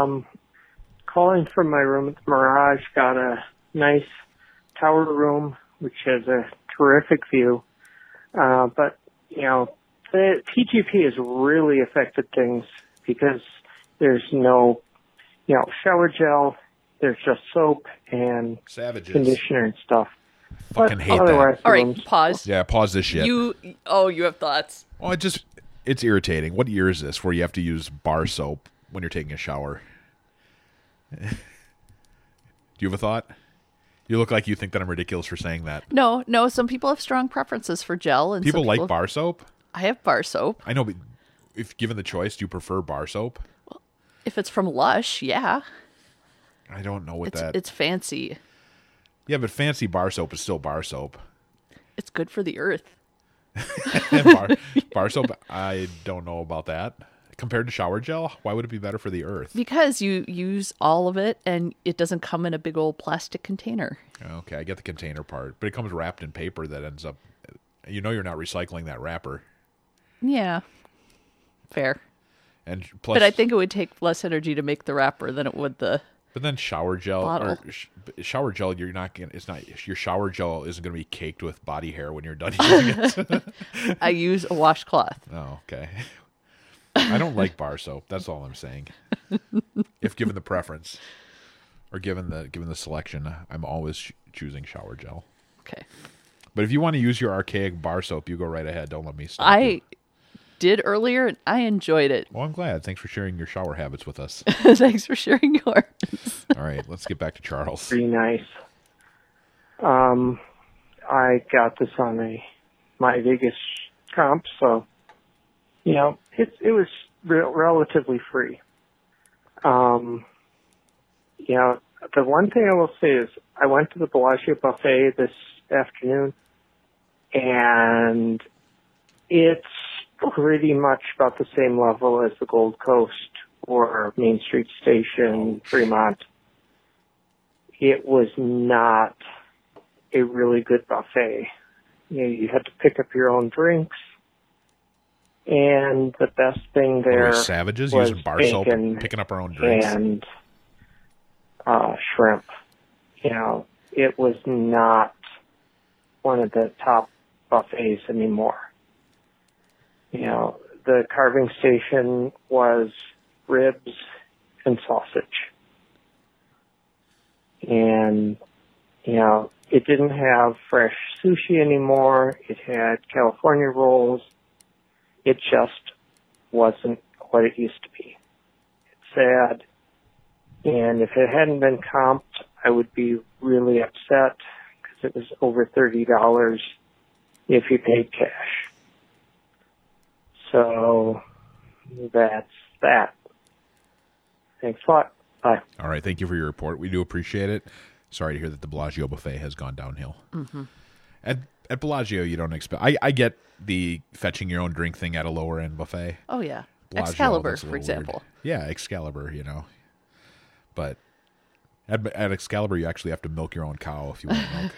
Calling from my room at the Mirage. Got a nice tower room, which has a terrific view. But, the PGP has really affected things because there's no, shower gel. There's just soap and Savages. conditioner and stuff. Fucking But hate otherwise, that. the All right, room's- pause. Yeah, pause this shit. You have thoughts. Oh, it's irritating. What year is this where you have to use bar soap when you're taking a shower? Do you have a thought? You look like you think that I'm ridiculous for saying that. No, some people have strong preferences for gel. And People some like bar soap? I have bar soap. I know, but if given the choice, do you prefer bar soap? If it's from Lush, yeah. I don't know what It's fancy. Yeah, but fancy bar soap is still bar soap. It's good for the earth. Bar soap, I don't know about that. Compared to shower gel, why would it be better for the earth? Because you use all of it and it doesn't come in a big old plastic container. Okay, I get the container part, but it comes wrapped in paper that ends up, you're not recycling that wrapper. Yeah. Fair. And plus, but I think it would take less energy to make the wrapper than it would the. But then shower gel, bottle. shower gel, you're not gonna. It's not your shower gel isn't going to be caked with body hair when you're done using it. I use a washcloth. Oh, okay. I don't like bar soap. That's all I'm saying. If given the preference, or given the selection, I'm always choosing shower gel. Okay. But if you want to use your archaic bar soap, you go right ahead. Don't let me stop you. Did earlier, and I enjoyed it. Well, I'm glad. Thanks for sharing your shower habits with us. Thanks for sharing yours. All right, let's get back to Charles. Pretty nice. I got this on my Vegas comp, so it was relatively free. The one thing I will say is I went to the Bellagio buffet this afternoon, and it's pretty much about the same level as the Gold Coast or Main Street Station, Fremont. It was not a really good buffet. You had to pick up your own drinks, and the best thing there was savages was using bar soap and bacon picking up our own drinks and shrimp. It was not one of the top buffets anymore. The carving station was ribs and sausage. And, it didn't have fresh sushi anymore. It had California rolls. It just wasn't what it used to be. It's sad. And if it hadn't been comped, I would be really upset because it was over $30 if you paid cash. So that's that. Thanks a lot. Bye. All right. Thank you for your report. We do appreciate it. Sorry to hear that the Bellagio buffet has gone downhill. Mm-hmm. At Bellagio, you don't expect... I get the fetching your own drink thing at a lower end buffet. Oh, yeah. Bellagio, Excalibur, that's a for little example. weird. Yeah, Excalibur, But at Excalibur, you actually have to milk your own cow if you want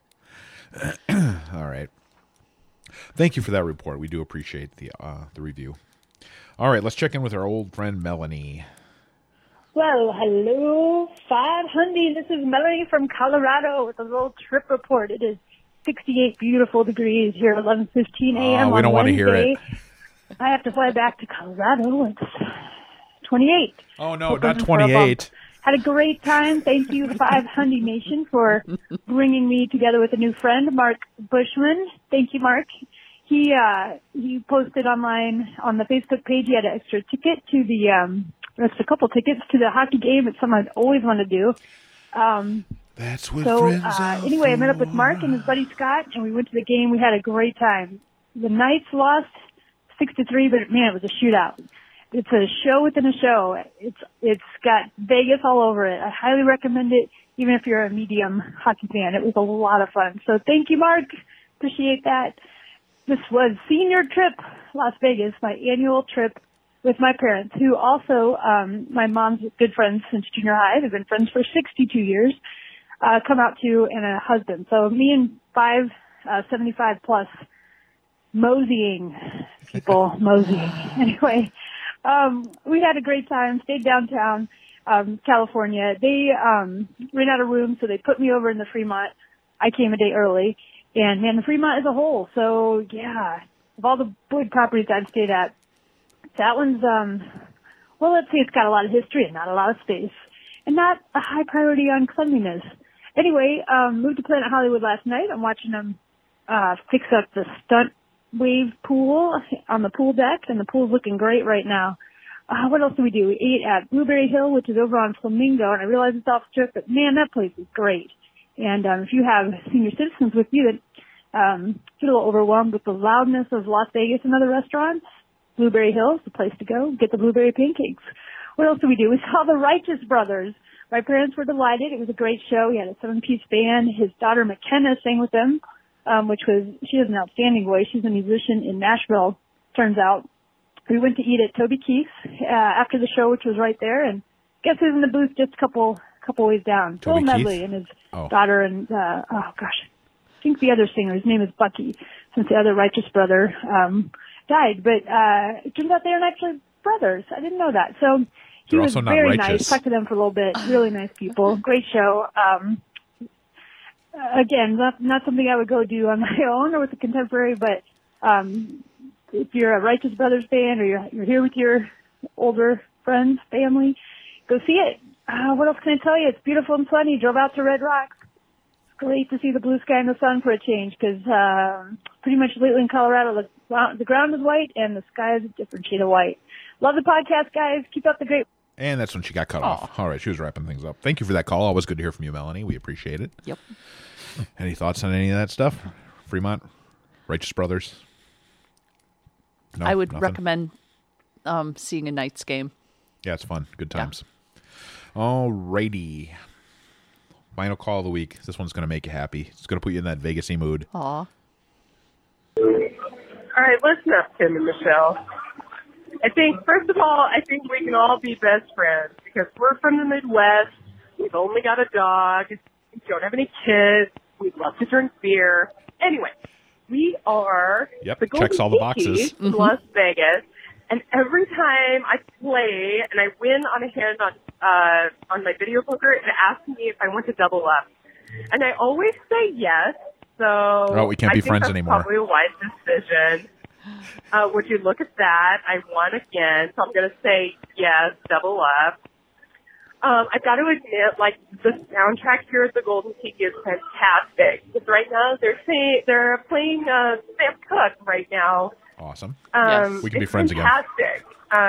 milk. All right. Thank you for that report. We do appreciate the review. All right, let's check in with our old friend Melanie. Well, hello, 500. This is Melanie from Colorado with a little trip report. It is 68 beautiful degrees here at 11:15 a.m. We don't want to hear it. I have to fly back to Colorado. It's 28. Oh, no, not 28. Had a great time. Thank you, 500 Nation, for bringing me together with a new friend, Mark Bushman. Thank you, Mark. He posted online on the Facebook page. He had an extra ticket to a couple tickets to the hockey game. It's something I'd always wanted to do. That's what friends are anyway, I met up with Mark and his buddy Scott, and we went to the game. We had a great time. The Knights lost 6-3, but man, it was a shootout. It's a show within a show. It's got Vegas all over it. I highly recommend it, even if you're a medium hockey fan. It was a lot of fun. So thank you, Mark. Appreciate that. This was Senior Trip Las Vegas, my annual trip with my parents, who also, my mom's good friends since junior high. They've been friends for 62 years, come out to, and a husband. So me and 75 plus moseying people, moseying. Anyway, we had a great time, stayed downtown, California. They, ran out of room, so they put me over in the Fremont. I came a day early, and man, the Fremont is a whole. So yeah, of all the big properties I've stayed at, that one's, well, let's say it's got a lot of history and not a lot of space, and not a high priority on cleanliness. Anyway, moved to Planet Hollywood last night. I'm watching them, fix up the stunt wave pool on the pool deck, and the pool's looking great right now. What else do we do? We ate at Blueberry Hill, which is over on Flamingo, and I realize it's off strip, but man, that place is great. And if you have senior citizens with you that get a little overwhelmed with the loudness of Las Vegas and other restaurants, Blueberry Hill is the place to go. Get the blueberry pancakes. What else did we do? We saw the Righteous Brothers. My parents were delighted. It was a great show. He had a 7-piece band. His daughter McKenna sang with them, she has an outstanding voice. She's a musician in Nashville, turns out. We went to eat at Toby Keith's after the show, which was right there. And guess who's in the booth just a couple ways down? Bill Medley and his daughter and, I think the other singer, his name is Bucky, since the other Righteous brother died, but it turns out they're actually brothers. I didn't know that. So he They're was also not very righteous. nice. Talked to them for a little bit. Really nice people. Great show. Again, not something I would go do on my own or with a contemporary, but if you're a Righteous Brothers fan or you're here with your older friends, family, go see it. What else can I tell you? It's beautiful and sunny. Drove out to Red Rocks. It's great to see the blue sky and the sun for a change because pretty much lately in Colorado, the ground is white and the sky is a different shade of white. Love the podcast, guys. Keep up the great. And that's when she got cut off. All right, she was wrapping things up. Thank you for that call. Always good to hear from you, Melanie. We appreciate it. Yep. Any thoughts on any of that stuff? Fremont, Righteous Brothers? No, I would nothing? recommend seeing a Knights game. Yeah, it's fun. Good times. All righty. Final call of the week. This one's going to make you happy. It's going to put you in that Vegas-y mood. Aw. All right, listen up, Tim and Michelle. First of all, I think we can all be best friends because we're from the Midwest. We've only got a dog. We don't have any kids. We'd love to drink beer. Anyway, we are the Golden checks all the Pinky boxes. in Las Vegas. And every time I play and I win on a hand on my video poker, it asks me if I want to double up. And I always say yes. So we can't be friends that's anymore. Probably a wise decision. Would you look at that? I won again, so I'm going to say yes, double up. I've got to admit, like, the soundtrack here at the Golden Tiki is fantastic. Because right now they're playing Sam Cooke right now. Awesome. Yes. We can be friends again. Fantastic.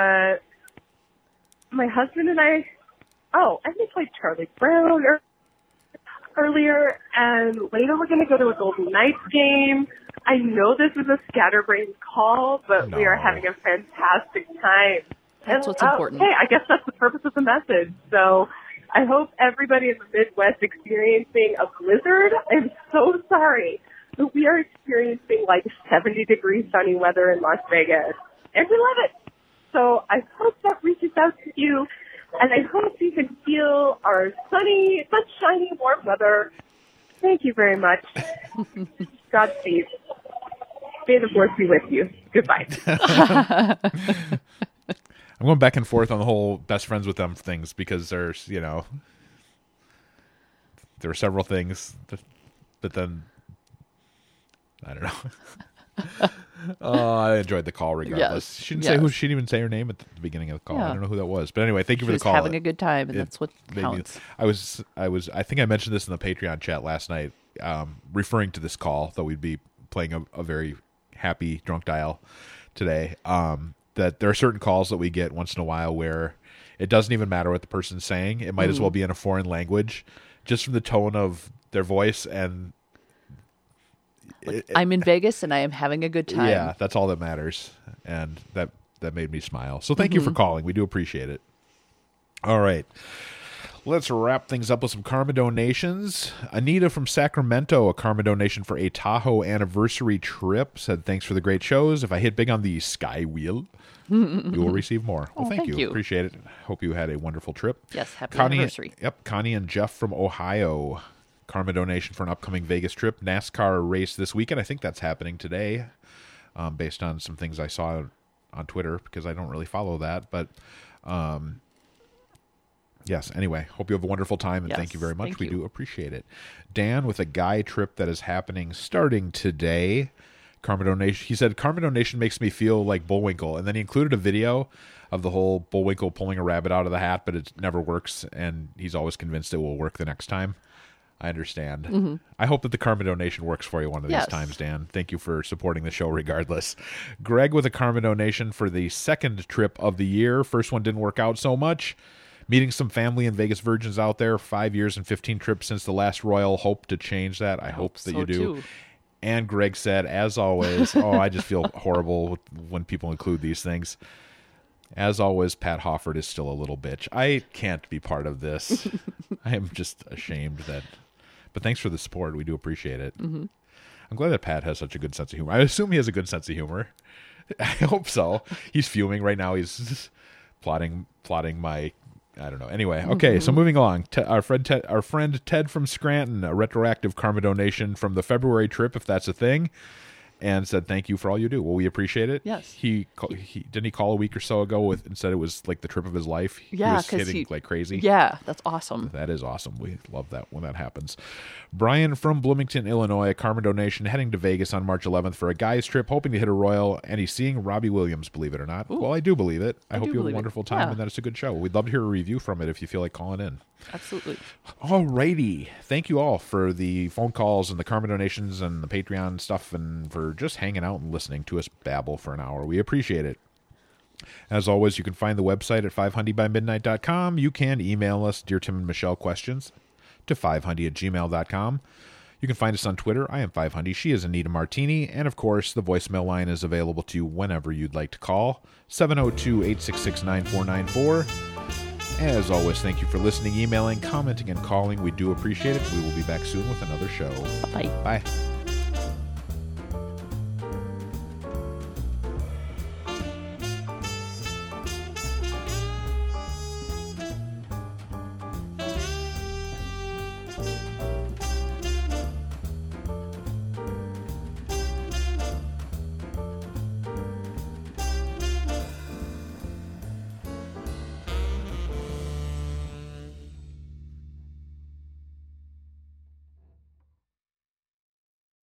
My husband and I think played Charlie Brown earlier, and later we're going to go to a Golden Knights game. I know this is a scatterbrained call, but we are having a fantastic time. That's what's important. Hey, I guess that's the purpose of the message. So I hope everybody in the Midwest experiencing a blizzard. I'm so sorry, but we are experiencing like 70-degree sunny weather in Las Vegas, and we love it. So I hope that reaches out to you, and I hope you can feel our sunny, sunshiny, warm weather. Thank you very much. Godspeed. May the force be with you. Goodbye. I'm going back and forth on the whole best friends with them things because there's, there are several things, but then, I don't know. I enjoyed the call regardless. Yes. She didn't even say her name at the beginning of the call. Yeah. I don't know who that was. But anyway, thank you for She the was call. having a good time, and that's what counts. I think I mentioned this in the Patreon chat last night, referring to this call, though we'd be playing a very happy drunk dial today. That there are certain calls that we get once in a while where it doesn't even matter what the person's saying. It might as well be in a foreign language, just from the tone of their voice and I'm in Vegas and I am having a good time. Yeah, that's all that matters, and that made me smile. So thank you for calling. We do appreciate it. All right. Let's wrap things up with some karma donations. Anita from Sacramento, a karma donation for a Tahoe anniversary trip, said, thanks for the great shows. If I hit big on the Sky Wheel, you will receive more. Well, thank you. Appreciate it. Hope you had a wonderful trip. Yes, happy Connie, anniversary. Yep, Connie and Jeff from Ohio, karma donation for an upcoming Vegas trip. NASCAR race this weekend. I think that's happening today, based on some things I saw on Twitter, because I don't really follow that. But yes, anyway, hope you have a wonderful time, and thank you very much. We do appreciate it. Dan with a guy trip that is happening starting today. Karma donation. He said, karma donation makes me feel like Bullwinkle. And then he included a video of the whole Bullwinkle pulling a rabbit out of the hat, but it never works. And he's always convinced it will work the next time. I understand. Mm-hmm. I hope that the karma donation works for you one of these times, Dan. Thank you for supporting the show regardless. Greg with a karma donation for the second trip of the year. First one didn't work out so much. Meeting some family and Vegas virgins out there. 5 years and 15 trips since the last Royal. Hope to change that. I hope that you do. Too. And Greg said, as always, I just feel horrible when people include these things. As always, Pat Hofford is still a little bitch. I can't be part of this. I am just ashamed that. But thanks for the support. We do appreciate it. Mm-hmm. I'm glad that Pat has such a good sense of humor. I assume he has a good sense of humor. I hope so. He's fuming right now. He's plotting my... I don't know. Anyway, okay, so moving along. Our friend Ted from Scranton, a retroactive karma donation from the February trip, if that's a thing. and said thank you for all you do. Well, we appreciate it. Yes. He didn't he call a week or so ago and said it was like the trip of his life. Yeah, he was hitting like crazy. Yeah, that's awesome. That is awesome. We love that when that happens. Brian from Bloomington, Illinois, a Karma donation, heading to Vegas on March 11th for a guy's trip, hoping to hit a Royal, and he's seeing Robbie Williams, believe it or not. Ooh. Well, I do believe it. I hope you have a wonderful time and that it's a good show. We'd love to hear a review from it if you feel like calling in. Absolutely. Alrighty. Thank you all for the phone calls and the Karma donations and the Patreon stuff and for just hanging out and listening to us babble for an hour. We appreciate it. As always, you can find the website at 5hundyByMidnight.com. You can email us, Dear Tim and Michelle, questions to 5hundy@gmail.com. You can find us on Twitter. I am 5hundy. She is Anita Martini. And, of course, the voicemail line is available to you whenever you'd like to call. 702-866-9494. As always, thank you for listening, emailing, commenting, and calling. We do appreciate it. We will be back soon with another show. Bye. Bye.